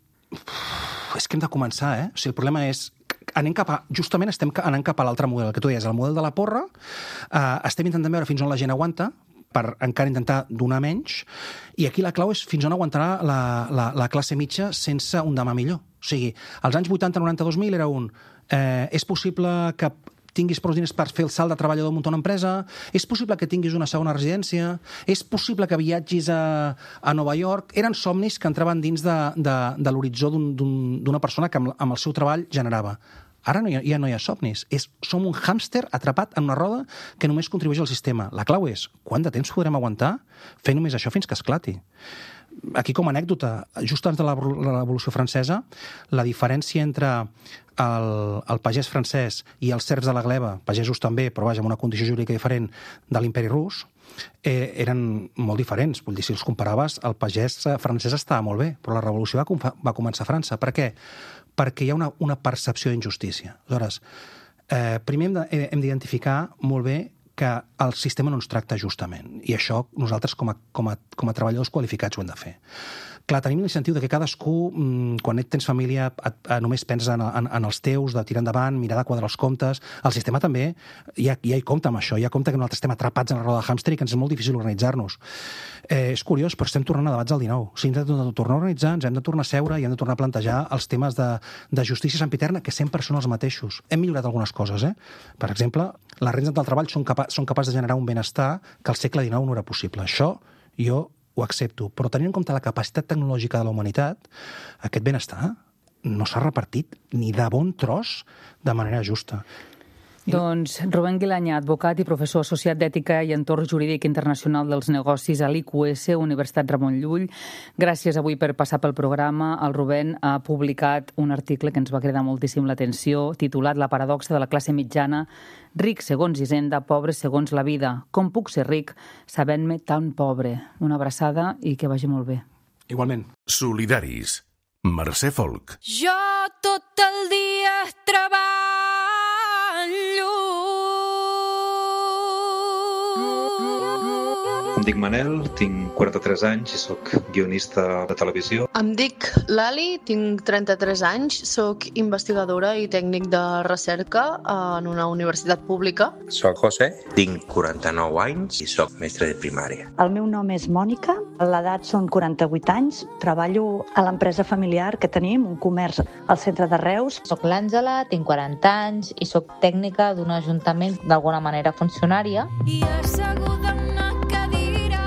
Uf, és que hem de començar, eh? O sigui, el problema és... Anem cap a, justament estem anant cap a l'altre model, el que tu deies, el model de la porra. Eh, estem intentant veure fins on la gent aguanta, per encara intentar donar menys, i aquí la clau és fins on aguantarà la, la, la classe mitja sense un demà millor. O sigui, als anys vuitanta noranta dos mil era un... Eh, és possible que tinguis prou diners per fer el salt de treballador a muntar una empresa, és possible que tinguis una segona residència, és possible que viatgis a, a Nova York. Eren somnis que entraven dins de, de, de l'horitzó d'un, d'un, d'una persona que amb, amb el seu treball generava. Ara no hi ha, ja no hi ha somnis. És, som un hàmster atrapat en una roda que només contribueix al sistema. La clau és, quant de temps podrem aguantar fer només això fins que esclati? Aquí, com a anècdota, just abans de la Revolució Francesa, la diferència entre el, el pagès francès i els serfs de la gleba, pagesos també, però vaja, amb una condició jurídica diferent de l'imperi rus, eh, eren molt diferents. Vull dir, si els comparaves, el pagès francès estava molt bé, però la revolució va, va començar a França. Per què? Perquè hi ha una, una percepció d'injustícia. Aleshores, eh, primer hem, hem d'identificar molt bé que el sistema no ens tracta justament. I això nosaltres, com a, com a, com a treballadors qualificats, ho hem de fer. Clar, tenim l'incentiu de que cadascú, quan et tens família, et, et, només penses en, en, en els teus, de tirar endavant, mirar de quadrar els comptes. El sistema també, ja, ja hi compta amb això, ja compta que nosaltres estem atrapats en la roda de hàmster i que ens és molt difícil organitzar-nos. Eh, és curiós, però estem tornant a debats del dinou. Si hem de tornar a organitzar, ens hem de tornar a seure i hem de tornar a plantejar els temes de, de justícia sempiterna, que sempre són els mateixos. Hem millorat algunes coses, eh? Per exemple, les rendes del treball són, capa són capaces de generar un benestar que al segle dinou no era possible. Això jo ho accepto, però tenint en compte la capacitat tecnològica de la humanitat, aquest benestar no s'ha repartit ni de bon tros de manera justa. Doncs Rubén Guilanya, advocat i professor associat d'Ètica i Entorn Jurídic Internacional dels Negocis a l'I Q S, Universitat Ramon Llull. Gràcies avui per passar pel programa. El Rubén ha publicat un article que ens va cridar moltíssim l'atenció, titulat La paradoxa de la classe mitjana, ric segons Hisenda, pobre segons la vida. Com puc ser ric sabent-me tan pobre? Una abraçada i que vagi molt bé. Igualment. Solidaris. Mercè Folk. Jo tot el dia treballo. Em dic Manel, tinc quaranta-tres anys i soc guionista de televisió. Em dic Lali, tinc trenta-tres anys, soc investigadora i tècnic de recerca en una universitat pública. Soc José, tinc quaranta-nou anys i soc mestre de primària. El meu nom és Mònica, l'edat són quaranta-vuit anys, treballo a l'empresa familiar que tenim, un comerç al centre de Reus. Soc l'Àngela, tinc quaranta anys i soc tècnica d'un ajuntament, d'alguna manera funcionària. I asseguda en una cadira.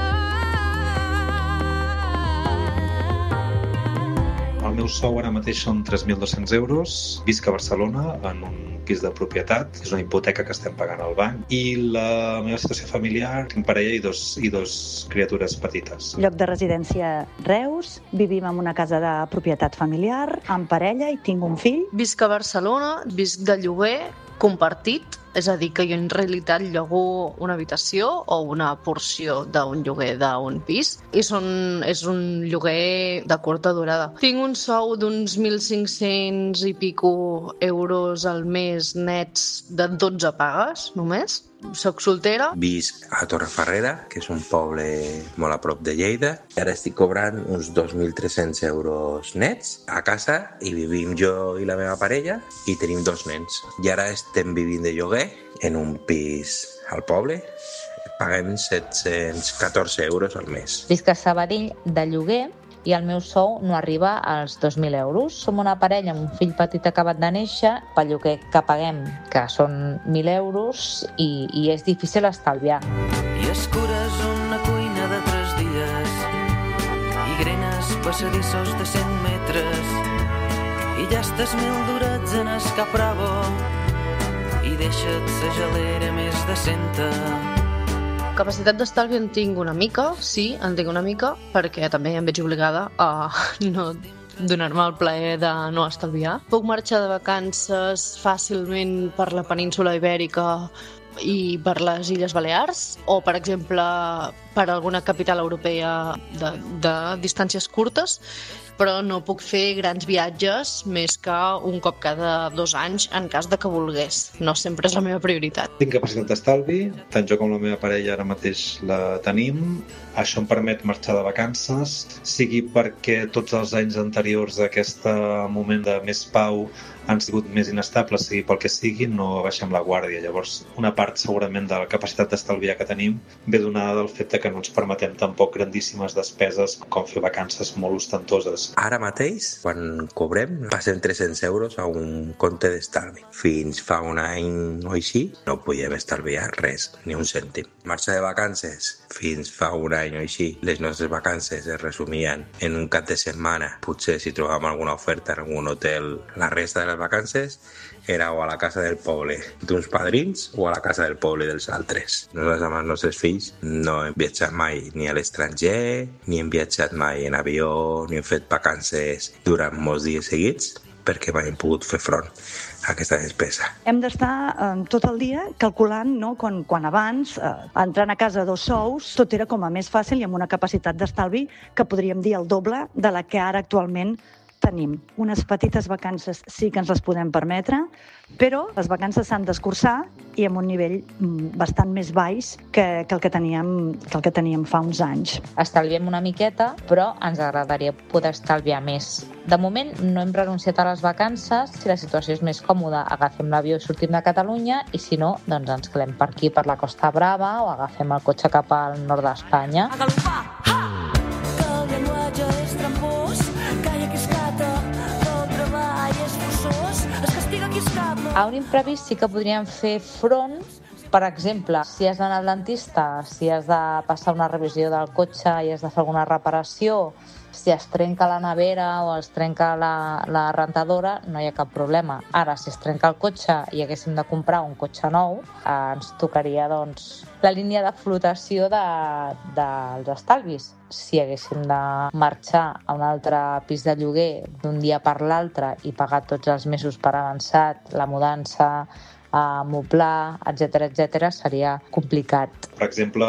El meu sou ara mateix són tres mil dos-cents euros. Visc a Barcelona en un pis de propietat. És una hipoteca que estem pagant al banc. I la meva situació familiar, tinc parella i dos, i dos criatures petites. Lloc de residència Reus, vivim en una casa de propietat familiar, amb parella i tinc un fill. Visc a Barcelona, visc de lloguer compartit, és a dir, que jo en realitat llogo una habitació o una porció d'un lloguer d'un pis i són, és un lloguer de curta durada. Tinc un sou d'uns mil cinc-cents i pico euros al mes nets de dotze pagues, només. Soc soltera. Visc a Torrefarrera, que és un poble molt a prop de Lleida. I ara estic cobrant uns dos mil tres-cents euros nets a casa i vivim jo i la meva parella i tenim dos nens. I ara estem vivint de lloguer en un pis al poble. Paguem set-cents catorze euros al mes. Visc a Sabadell de lloguer i el meu sou no arriba als dos mil euros. Som una parella amb un fill petit acabat de néixer, pel lloguer que paguem, que són mil euros, i, i és difícil estalviar. I escures una cuina de tres dies i grenes passadissos de cent metres i ja estàs mil durats en escapravo i deixa't sa gelera més decenta. Capacitat d'estalvi en tinc una mica, sí, en tinc una mica, perquè també em veig obligada a no donar-me el plaer de no estalviar. Puc marxar de vacances fàcilment per la península ibèrica i per les Illes Balears, o, per exemple, per alguna capital europea de, de distàncies curtes, però no puc fer grans viatges més que un cop cada dos anys en cas de que volgués. No sempre és la meva prioritat. Tinc capacitat d'estalvi, tant jo com la meva parella ara mateix la tenim. Això em permet marxar de vacances, sigui perquè tots els anys anteriors a aquest moment de més pau han sigut més inestables, sigui pel que sigui, no baixem la guàrdia. Llavors, una part segurament de la capacitat d'estalviar que tenim ve donada del fet que no ens permetem tampoc grandíssimes despeses com fer vacances molt ostentoses. Ara mateix, quan cobrem, passem tres-cents euros a un compte d'estalvi. Fins fa un any o així no podíem estalviar res, ni un cèntim. Marxa de vacances, fins fa un any o així, les nostres vacances es resumien en un cap de setmana. Potser si trobàvem alguna oferta en algun hotel, la resta de les vacances era o a la casa del poble d'uns padrins o a la casa del poble dels altres. Nosaltres amb els nostres fills no hem viatjat mai ni a l'estranger, ni hem viatjat mai en avió, ni hem fet vacances durant molts dies seguits, perquè mai hem pogut fer front a aquesta despesa. Hem d'estar eh, tot el dia calculant, no? quan, quan abans, eh, entrant a casa dos sous, tot era com a més fàcil i amb una capacitat d'estalvi que podríem dir el doble de la que ara actualment tenim. Unes petites vacances sí que ens les podem permetre, però les vacances s'han d'escurçar i amb un nivell bastant més baix que, que, el que, teníem, que el que teníem fa uns anys. Estalviem una miqueta, però ens agradaria poder estalviar més. De moment no hem renunciat a les vacances. Si la situació és més còmoda, agafem l'avió i sortim de Catalunya, i si no, doncs ens quedem per aquí, per la Costa Brava, o agafem el cotxe cap al nord d'Espanya. A galopar! Ha! Que el llenguatge és trampós, calla qui escata, que el treball és forçós, es castiga qui escapa. A un imprevist sí que podríem fer front. Per exemple, si has d'anar al dentista, si has de passar una revisió del cotxe i has de fer alguna reparació, si es trenca la nevera o es trenca la, la rentadora, no hi ha cap problema. Ara, si es trenca el cotxe i haguéssim de comprar un cotxe nou, eh, ens tocaria doncs, la línia de flotació de, dels estalvis. Si haguéssim de marxar a un altre pis de lloguer d'un dia per l'altre i pagar tots els mesos per avançat, la mudança, a moblar, etcètera, etcètera, seria complicat. Per exemple,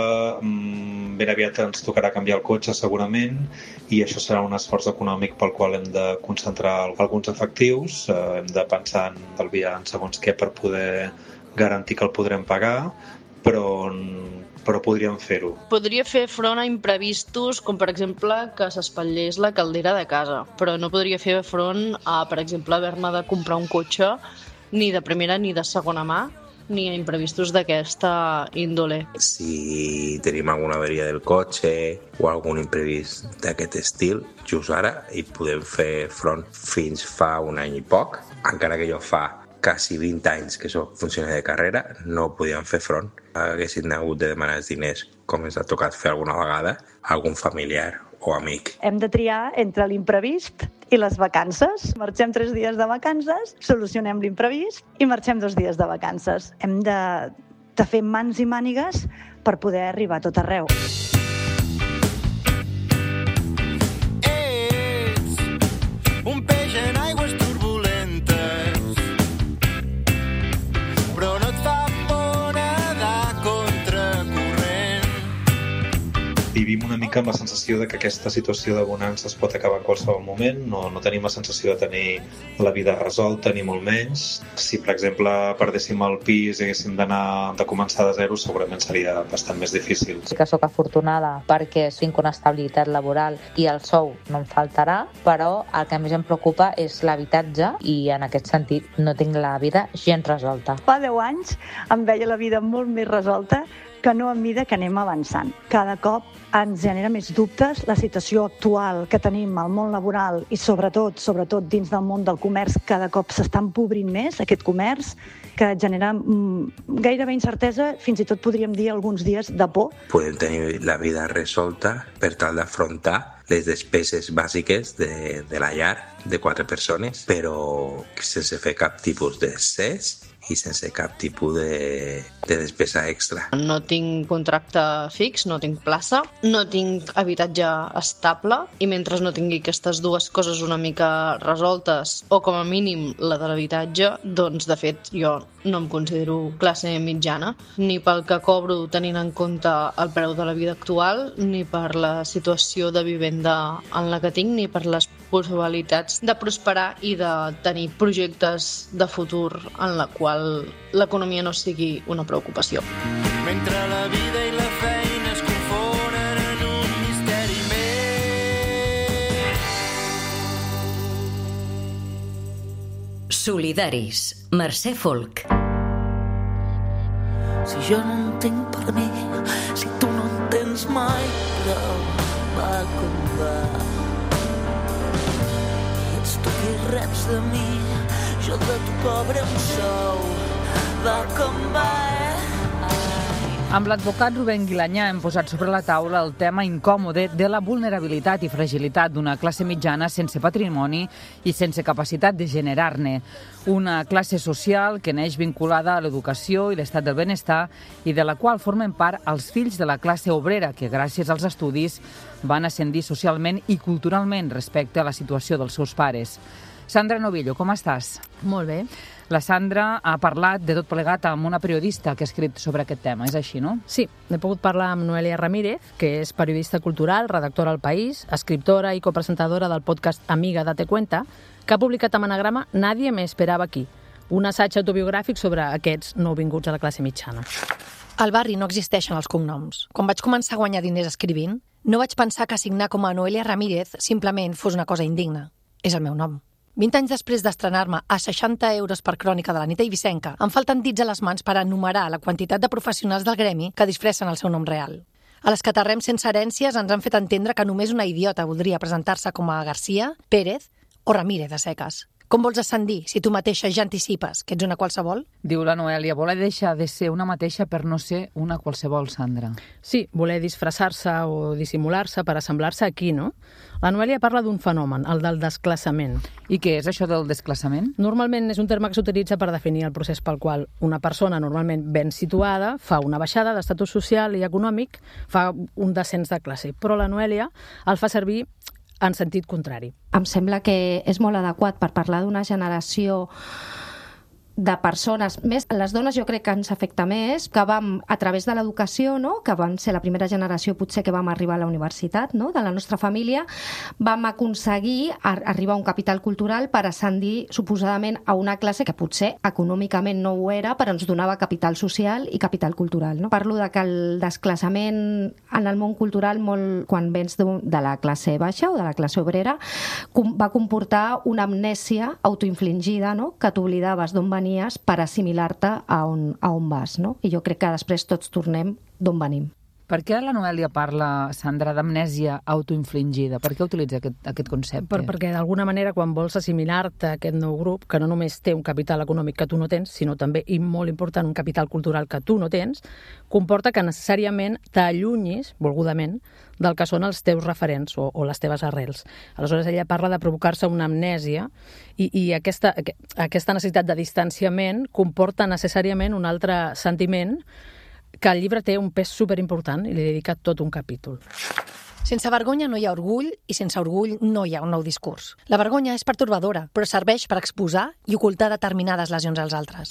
ben aviat ens tocarà canviar el cotxe segurament, i això serà un esforç econòmic pel qual hem de concentrar alguns efectius, hem de pensar en enviar en segons què per poder garantir que el podrem pagar, però però podríem fer-ho. Podria fer front a imprevistos, com per exemple que s'espatllés la caldera de casa, però no podria fer front a, per exemple, haver-me de comprar un cotxe ni de primera ni de segona mà, ni a imprevistos d'aquesta índole. Si tenim alguna averia del cotxe o algun imprevist d'aquest estil, just ara hi podem fer front. Fins fa un any i poc, encara que jo fa quasi vint anys que soc funcionari de carrera, no podíem fer front. Haguessin hagut de demanar els diners, com ens ha tocat fer alguna vegada, a algun familiar o amic. Hem de triar entre l'imprevist i les vacances. Marxem tres dies de vacances, solucionem l'imprevist i marxem dos dies de vacances. Hem de, de fer mans i mànigues per poder arribar a tot arreu. Ets un peix en aigües turbulentes, però no et fa por nedar contracorrent. Vivim una mica amb la sensació de que aquesta situació de bonança es pot acabar en qualsevol moment, no, no tenim la sensació de tenir la vida resolta, ni molt menys. Si, per exemple, perdéssim el pis i haguéssim d'anar de començar de zero, segurament seria bastant més difícil. Sí que sóc afortunada perquè tinc una estabilitat laboral i el sou no em faltarà, però el que més em preocupa és l'habitatge i en aquest sentit no tinc la vida gens resolta. Fa deu anys em veia la vida molt més resolta que no a mesura que anem avançant. Cada cop ens genera més dubtes la situació actual que tenim al món laboral i sobretot, sobretot dins del món del comerç, cada cop s'està empobrint més aquest comerç, que genera mm, gairebé incertesa, fins i tot podríem dir alguns dies de por. Podem tenir la vida resolta per tal d'afrontar les despeses bàsiques de, de la llar de quatre persones, però sense fer cap tipus d'excés i sense cap tipus de, de despesa extra. No tinc contracte fix, no tinc plaça, no tinc habitatge estable i mentre no tingui aquestes dues coses una mica resoltes o com a mínim la de l'habitatge, doncs de fet jo no em considero classe mitjana, ni pel que cobro tenint en compte el preu de la vida actual, ni per la situació de vivenda en la que tinc, ni per les possibilitats de prosperar i de tenir projectes de futur en la qual l'economia no sigui una preocupació. Mentre la vida i la feina es confonen en un misteri més. Solidaris, Mercè Folk. Si jo no en tinc per mi, si tu no en tens mai, però va com va. I ets tu qui reps de mi, jo de tu cobre un sou, va com va, eh? Amb l'advocat Rubén Guilanyà hem posat sobre la taula el tema incòmode de la vulnerabilitat i fragilitat d'una classe mitjana sense patrimoni i sense capacitat de generar-ne. Una classe social que neix vinculada a l'educació i l'estat del benestar i de la qual formen part els fills de la classe obrera que, gràcies als estudis, van ascendir socialment i culturalment respecte a la situació dels seus pares. Sandra Novillo, com estàs? Molt bé. La Sandra ha parlat de tot plegat amb una periodista que ha escrit sobre aquest tema, és així, no? Sí, he pogut parlar amb Noelia Ramírez, que és periodista cultural, redactora al País, escriptora i copresentadora del podcast Amiga, date cuenta, que ha publicat amb anagrama Nadie me esperaba aquí, un assaig autobiogràfic sobre aquests nouvinguts a la classe mitjana. Al barri no existeixen els cognoms. Quan vaig començar a guanyar diners escrivint, no vaig pensar que signar com a Noelia Ramírez simplement fos una cosa indigna. És el meu nom. vint anys després d'estrenar-me a seixanta euros per crònica de la nit eivissenca, em falten dits a les mans per enumerar la quantitat de professionals del gremi que disfressen el seu nom real. A les que aterrem sense herències ens han fet entendre que només una idiota voldria presentar-se com a García, Pérez o Ramírez a seques. Com vols ascendir si tu mateixa ja anticipes que ets una qualsevol? Diu la Noelia, voler deixar de ser una mateixa per no ser una qualsevol, Sandra. Sí, voler disfressar-se o dissimular-se per assemblar-se aquí, no? La Noelia parla d'un fenomen, el del desclassament. I què és això del desclassament? Normalment és un terme que s'utilitza per definir el procés pel qual una persona normalment ben situada fa una baixada d'estatus social i econòmic, fa un descens de classe. Però la Noelia el fa servir en sentit contrari. Em sembla que és molt adequat per parlar d'una generació de persones, més les dones jo crec que ens afecta més, que vam a través de l'educació, no? Que vam ser la primera generació potser que vam arribar a la universitat, no? De la nostra família, vam aconseguir arribar a un capital cultural per ascendir suposadament a una classe que potser econòmicament no ho era, però ens donava capital social i capital cultural, no? Parlo de que el desclassament en el món cultural, molt, quan vens de la classe baixa o de la classe obrera, va comportar una amnèsia autoinfligida, no? Que t'oblidaves d'on venies per assimilar-te a on, a on vas, no? I jo crec que després tots tornem d'on venim. Per què la Noelia parla, Sandra, d'amnèsia autoinfligida? Per què utilitza aquest, aquest concepte? Per, perquè d'alguna manera quan vols assimilar-te a aquest nou grup, que no només té un capital econòmic que tu no tens, sinó també, i molt important, un capital cultural que tu no tens, comporta que necessàriament t'allunyis, volgudament, del que són els teus referents o, o les teves arrels. Aleshores, ella parla de provocar-se una amnèsia i, i aquesta, aquesta necessitat de distanciament comporta necessàriament un altre sentiment que el llibre té un pes superimportant i li he dedicat tot un capítol. Sense vergonya no hi ha orgull i sense orgull no hi ha un nou discurs. La vergonya és pertorbadora, però serveix per exposar i ocultar determinades lesions als altres.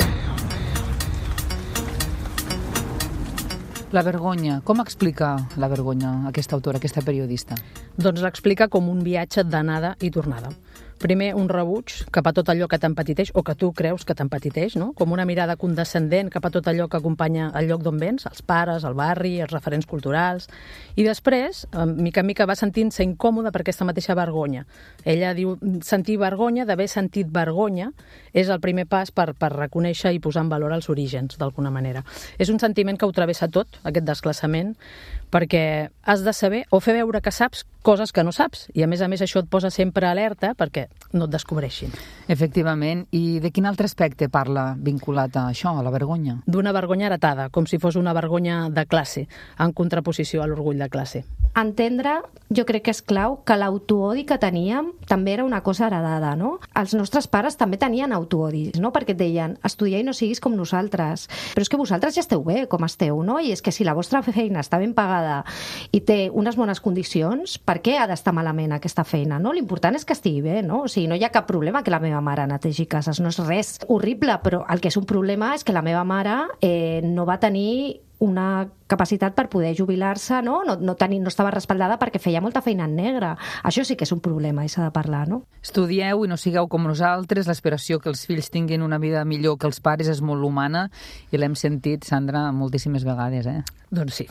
La vergonya. Com explica la vergonya aquesta autora, aquesta periodista? Doncs l'explica com un viatge d'anada i tornada. Primer, un rebuig cap a tot allò que t'empetiteix o que tu creus que t'empetiteix, no? Com una mirada condescendent cap a tot allò que acompanya el lloc d'on vens, els pares, el barri, els referents culturals. I després, mica en mica, va sentint-se incòmoda per aquesta mateixa vergonya. Ella diu, sentir vergonya, d'haver sentit vergonya, és el primer pas per, per reconèixer i posar en valor els orígens, d'alguna manera. És un sentiment que ho travessa tot, aquest desclassament, perquè has de saber o fer veure que saps coses que no saps, i a més a més això et posa sempre alerta perquè no et descobreixin. Efectivament. I de quin altre aspecte parla vinculat a això, a la vergonya? D'una vergonya heretada, com si fos una vergonya de classe, en contraposició a l'orgull de classe. entendre, jo crec que és clau, que l'autoodi que teníem també era una cosa heredada, no? Els nostres pares també tenien autoodis, no? Perquè et deien, estudia i no siguis com nosaltres. Però és que vosaltres ja esteu bé com esteu, no? I és que si la vostra feina està ben pagada i té unes bones condicions, per què ha d'estar malament aquesta feina, no? L'important és que estigui bé, no? O sigui, no hi ha cap problema que la meva mare netegi cases, no és res horrible, però el que és un problema és que la meva mare eh, no va tenir una capacitat per poder jubilar-se, no? No, no, teni, no estava respaldada perquè feia molta feina en negre. Això sí que és un problema i s'ha de parlar, no? Estudieu i no sigueu com nosaltres, l'aspiració que els fills tinguin una vida millor que els pares és molt humana i l'hem sentit, Sandra, moltíssimes vegades, eh? Doncs sí.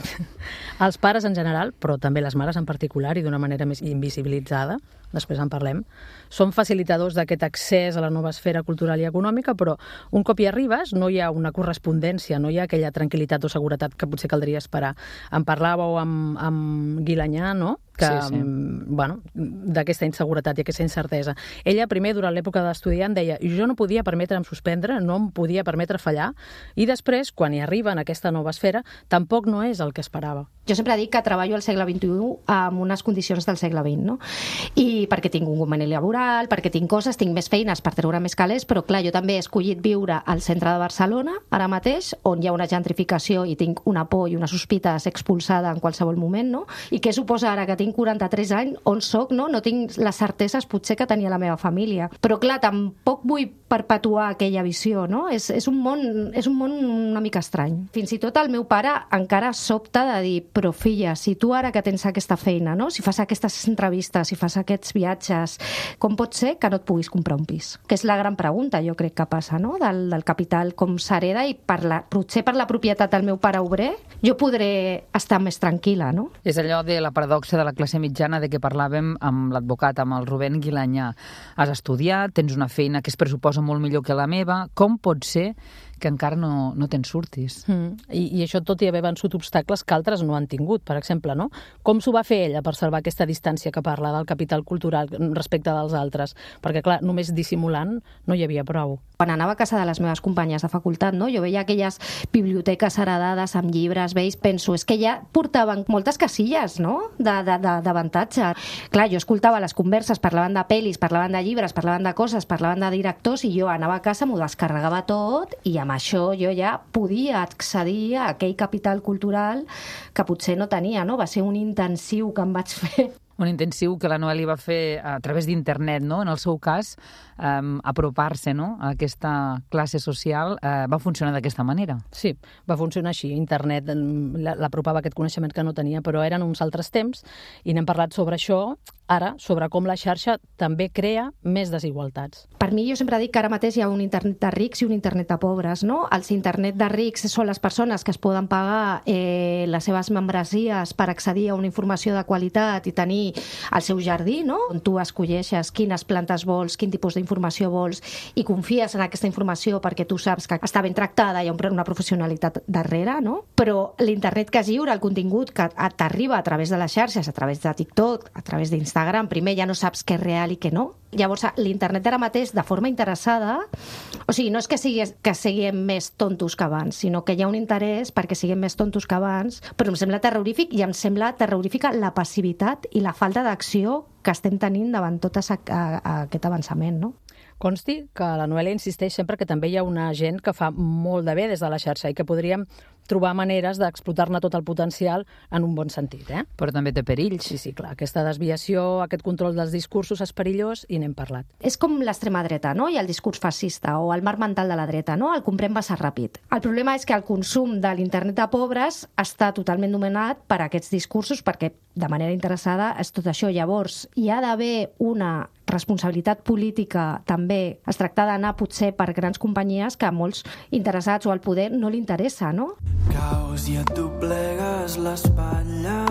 Els pares en general, però també les mares en particular i d'una manera més invisibilitzada, després en parlem, són facilitadors d'aquest accés a la nova esfera cultural i econòmica, però un cop hi arribes no hi ha una correspondència, no hi ha aquella tranquil·litat o seguretat que potser caldria esperar. En parlàveu amb, amb Guilanyà, no? Que, sí, sí. Bueno, d'aquesta inseguretat i aquesta incertesa. Ella, primer, durant l'època d'estudiant, deia jo no podia permetre'm suspendre, no em podia permetre fallar, i després, quan hi arriba en aquesta nova esfera, tampoc no és el que esperava. Jo sempre dic que treballo al segle vint-i-u amb unes condicions del segle vint, no? I perquè tinc un conveni laboral, perquè tinc coses, tinc més feines per treure més calés, però clar, jo també he escollit viure al centre de Barcelona, ara mateix, on hi ha una gentrificació i tinc una por i una sospita de ser expulsada en qualsevol moment, no? I què suposa ara que tinc quaranta-tres anys, on soc, no? No tinc les certeses potser que tenia la meva família. Però clar, tampoc vull perpetuar aquella visió, no? És, és, un món, és un món una mica estrany. Fins i tot el meu pare encara sobta de dir, però filla, si tu ara que tens aquesta feina, no? Si fas aquestes entrevistes, si fas aquests viatges, com pot ser que no et puguis comprar un pis? Que és la gran pregunta, jo crec que passa, no? Del, del capital com s'hereda i per la, potser per la propietat del meu pare obrer jo podré estar més tranquil·la, no? És allò de la paradoxa de la classe mitjana de què parlàvem amb l'advocat, amb el Rubén Guilanyà. Has estudiat, tens una feina que es pressuposa molt millor que la meva, com pot ser que encara no, no te'n surtis? Mm. I, I això tot i haver vençut obstacles que altres no han tingut, per exemple, no? Com s'ho va fer ella per salvar aquesta distància que parla del capital cultural respecte dels altres? Perquè, clar, només dissimulant no hi havia prou. Quan anava a casa de les meves companyes de facultat, no? Jo veia aquelles biblioteques heredades amb llibres vells, penso, és que ja portaven moltes casilles, no? D'avantatge. Clar, jo escoltava les converses, parlaven de pel·lis, parlaven de llibres, parlaven de coses, parlaven de directors, i jo anava a casa, m'ho descarregava tot, i amb això jo ja podia accedir a aquell capital cultural que potser no tenia, no? Va ser un intensiu que em vaig fer. Un intensiu que la Noeli va fer a través d'internet, no? En el seu cas, eh, apropar-se, no? A aquesta classe social eh, va funcionar d'aquesta manera. Sí, va funcionar així. Internet l'apropava aquest coneixement que no tenia, però eren uns altres temps i n'hem parlat sobre això ara, sobre com la xarxa també crea més desigualtats. Per mi, jo sempre dic que ara mateix hi ha un internet de rics i un internet de pobres, no? Els internet de rics són les persones que es poden pagar eh, les seves membresies per accedir a una informació de qualitat i tenir el seu jardí, no? On tu escolleixes quines plantes vols, quin tipus d'informació vols i confies en aquesta informació perquè tu saps que està ben tractada, hi ha una professionalitat darrere, no? Però l'internet que és lliure, el contingut que t'arriba a través de les xarxes, a través de TikTok, a través d'Instagram, primer ja no saps què és real i què no. Llavors, l'internet ara mateix, de forma interessada, o sigui, no és que, sigues, que siguem més tontos que abans, sinó que hi ha un interès perquè siguem més tontos que abans, però em sembla terrorífic i em sembla terrorífica la passivitat i la falta d'acció que estem tenint davant tot a, a, a aquest avançament, no? Consti que la Noelia insisteix sempre que també hi ha una gent que fa molt de bé des de la xarxa i que podríem trobar maneres d'explotar-ne tot el potencial en un bon sentit, eh? Però també té perills. Sí, sí, clar. Aquesta desviació, aquest control dels discursos és perillós i n'hem parlat. És com l'extrema dreta, no? I el discurs fascista o el marc mental de la dreta, no? El comprem massa ràpid. El problema és que el consum de l'internet de pobres està totalment dominat per aquests discursos perquè de manera interessada és tot això. Llavors, hi ha d'haver una responsabilitat política també. Es tracta d'anar potser per grans companyies que a molts interessats o al poder no li interessa, no? Caus i et doblegues l'espatlla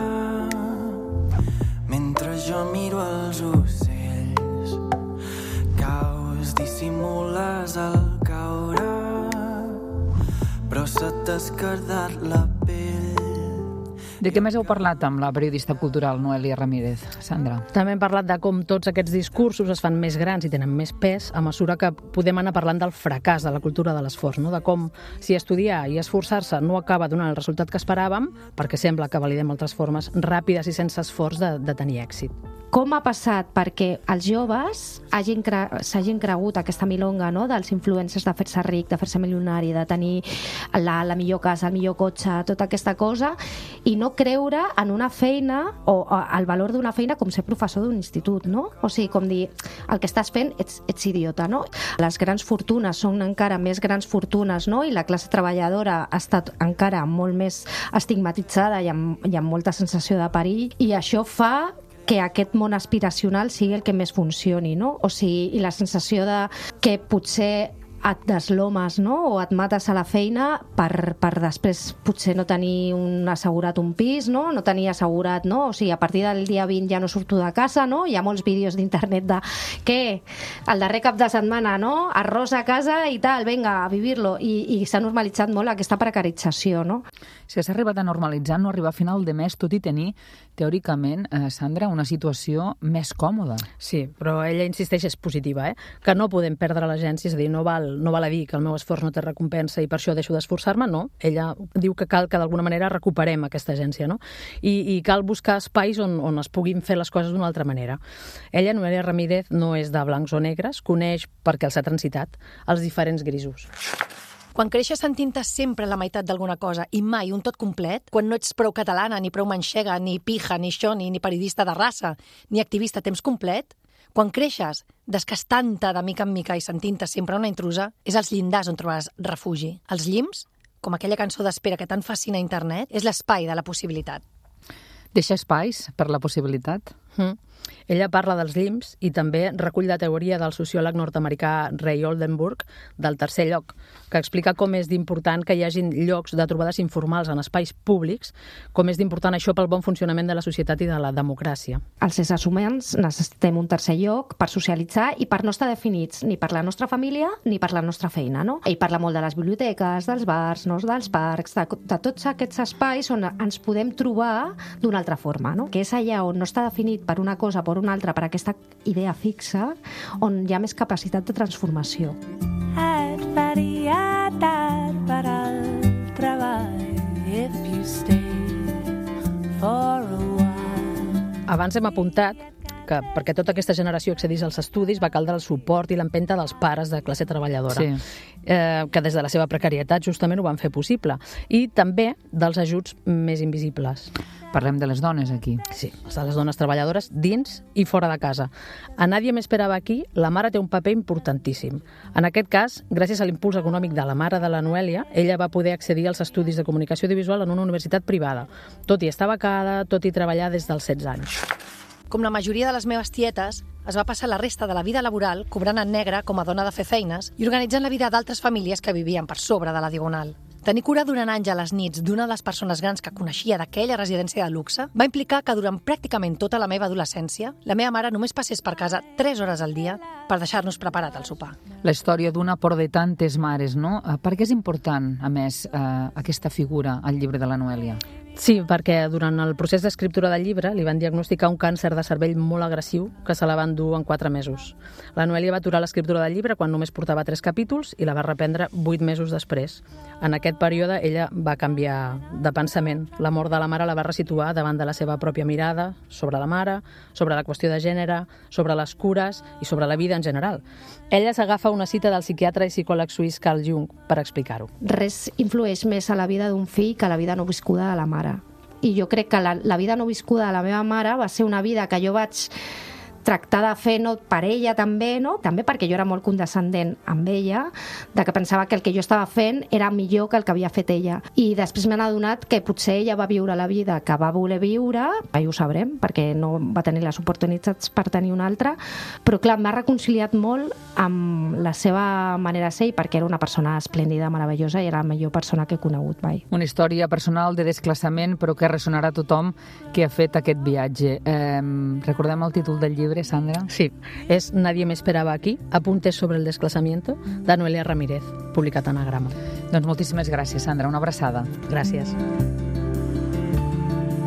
mentre jo miro els ocells. Caus, dissimules el caure, però se t'ha esquerdat la pell De què més heu parlat amb la periodista cultural Noelia Ramírez, Sandra? També hem parlat de com tots aquests discursos es fan més grans i tenen més pes a mesura que podem anar parlant del fracàs de la cultura de l'esforç, no? De com si estudiar i esforçar-se no acaba donant el resultat que esperàvem, perquè sembla que validem altres formes ràpides i sense esforç de, de tenir èxit. Com ha passat perquè els joves hagin cre... s'hagin cregut aquesta milonga, no?, dels influencers de fer-se ric, de fer-se milionari, de tenir la, la millor casa, el millor cotxe, tota aquesta cosa, i no creure en una feina o, o el valor d'una feina com ser professor d'un institut, no? O sigui, com dir, el que estàs fent ets, ets idiota, no? Les grans fortunes són encara més grans fortunes, no? I la classe treballadora ha estat encara molt més estigmatitzada i amb, i amb molta sensació de perill, i això fa que aquest món aspiracional sigui el que més funcioni, no? O sigui, i la sensació de que potser et deslomes, no?, o et mates a la feina per, per després potser no tenir un assegurat un pis, no?, no tenir assegurat, no? O sigui, a partir del dia vint ja no surto de casa, no? Hi ha molts vídeos d'internet de què? El darrer cap de setmana, no? Arròs a casa i tal, vinga, a vivir-lo. I, i s'ha normalitzat molt aquesta precarització, no? Si s'ha arribat a normalitzar, no arribar a final de mes, tot i tenir, teòricament, eh, Sandra, una situació més còmoda. Sí, però ella insisteix, és positiva, eh? Que no podem perdre l'agència, és a dir, no val no val a dir que el meu esforç no té recompensa i per això deixo d'esforçar-me, no. Ella diu que cal que d'alguna manera recuperem aquesta agència, no? I, i cal buscar espais on, on es puguin fer les coses d'una altra manera. Ella, Noelia Ramírez, no és de blancs o negres, coneix, perquè els ha transitat, els diferents grisos. Quan creixes sentint-te sempre la meitat d'alguna cosa i mai un tot complet, quan no ets prou catalana, ni prou manxega, ni pija, ni xoni, ni periodista de raça, ni activista a temps complet, quan creixes, descastant-te de mica en mica i sentint-te sempre una intrusa, és als llindars on trobaràs refugi. Els llims, com aquella cançó d'espera que tant fascina a internet, és l'espai de la possibilitat. Deixa espais per la possibilitat? Mm. Ella parla dels llims i també recull la teoria del sociòleg nord-americà Ray Oldenburg del tercer lloc, que explica com és d'important que hi hagin llocs de trobades informals en espais públics, com és d'important això pel bon funcionament de la societat i de la democràcia. Els éssers humans necessitem un tercer lloc per socialitzar i per no estar definits ni per la nostra família ni per la nostra feina, no? Ell parla molt de les biblioteques, dels bars, no? Dels parcs, de, de tots aquests espais on ens podem trobar d'una altra forma, no? Que és allà on no està definit per una cosa, per una altra, per aquesta idea fixa, on hi ha més capacitat de transformació. Et faria tard per al treball if you stay for a while. Abans hem apuntat que perquè tota aquesta generació accedís als estudis va caldre el suport i l'empenta dels pares de classe treballadora, sí. eh, que des de la seva precarietat justament ho van fer possible, i també dels ajuts més invisibles. Parlem de les dones aquí. Sí, de les dones treballadores dins i fora de casa. A Nadie me esperava aquí, la mare té un paper importantíssim. En aquest cas, gràcies a l'impuls econòmic de la mare de la Noelia, ella va poder accedir als estudis de comunicació audiovisual en una universitat privada, tot i estar becada, tot i treballar des dels setze anys. Com la majoria de les meves tietes, es va passar la resta de la vida laboral cobrant en negre com a dona de fer feines i organitzant la vida d'altres famílies que vivien per sobre de la diagonal. Tenir cura durant anys a les nits d'una de les persones grans que coneixia d'aquella residència de luxe va implicar que durant pràcticament tota la meva adolescència la meva mare només passés per casa tres hores al dia per deixar-nos preparat el sopar. La història d'una por de tantes mares, no? Per què és important, a més, eh, aquesta figura al llibre de la Noelia? Sí, perquè durant el procés d'escriptura del llibre li van diagnosticar un càncer de cervell molt agressiu que se la van dur en quatre mesos. La Noelia va aturar l'escriptura del llibre quan només portava tres capítols i la va reprendre vuit mesos després. En aquest període ella va canviar de pensament. La mort de la mare la va resituar davant de la seva pròpia mirada sobre la mare, sobre la qüestió de gènere, sobre les cures i sobre la vida en general. Ella s'agafa una cita del psiquiatre i psicòleg suís Carl Jung per explicar-ho. Res influeix més a la vida d'un fill que la vida no viscuda de la mare. I jo crec que la, la vida no viscuda de la meva mare va ser una vida que jo vaig tractar de fer, no, per ella també, no? També perquè jo era molt condescendent amb ella, de que pensava que el que jo estava fent era millor que el que havia fet ella. I després m'he adonat que potser ella va viure la vida que va voler viure, mai ho sabrem, perquè no va tenir les oportunitats per tenir una altra, però clar, m'ha reconciliat molt amb la seva manera de ser, perquè era una persona esplèndida, meravellosa, i era la millor persona que he conegut mai. Una història personal de desclassament, però que ressonarà a tothom que ha fet aquest viatge. Eh, recordem el títol del llibre, Sandra? Sí, és Nadie me esperaba aquí, apuntes sobre el desplazamiento, de Noelia Ramírez, publicat en Anagrama. Doncs moltíssimes gràcies, Sandra. Una abraçada. Gràcies.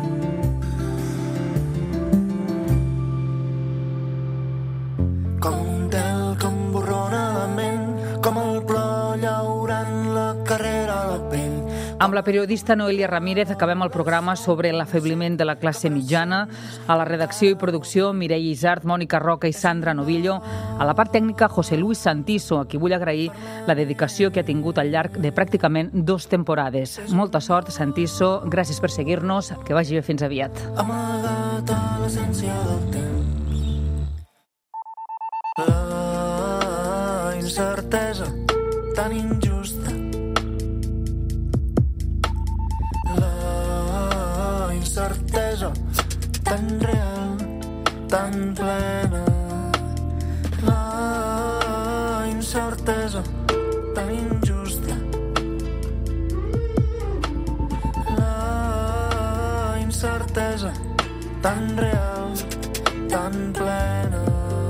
Amb la periodista Noelia Ramírez acabem el programa sobre l'afebliment de la classe mitjana. A la redacció i producció, Mireia Isart, Mònica Roca i Sandra Novillo. A la part tècnica, José Luis Santiso, a qui vull agrair la dedicació que ha tingut al llarg de pràcticament dos temporades. Molta sort, Santiso. Gràcies per seguir-nos. Que vagi bé, fins aviat. Amagat a l'essència del temps, la incertesa tan injusta, la incertesa tan real, tan plena, la incertesa tan injusta, la incertesa tan real, tan plena.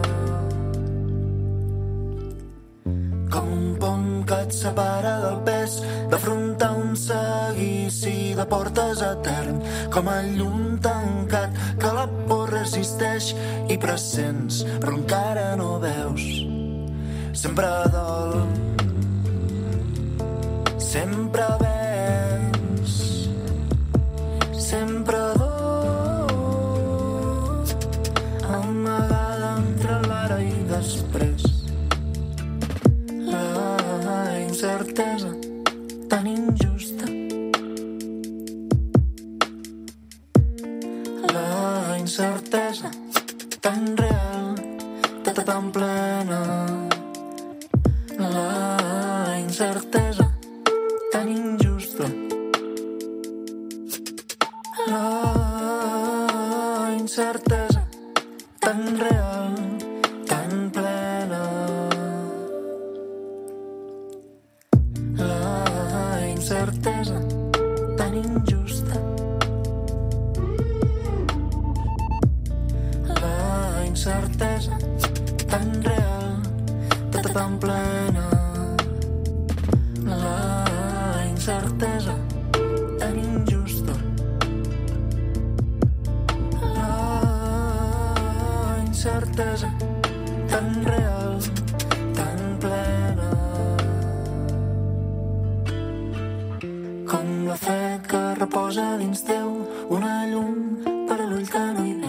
Com un pont que et separa del pes d'afrontar un seguici de portes etern, com el llum tancat que la por resisteix i pressents però encara no veus. Sempre dol, sempre vens, sempre dol, amagada entre l'ara i després. La incertesa tan injusta, la incertesa tan real, tota tan plena, la incertesa tan injusta, la incertesa tan real, tan plena. La incertesa tan injusta, la incertesa tan real, tota tan plena, la incertesa tan injusta, la incertesa tan real, tan plena. Com la fe que reposa dins teu, una llum per a l'ull que no hi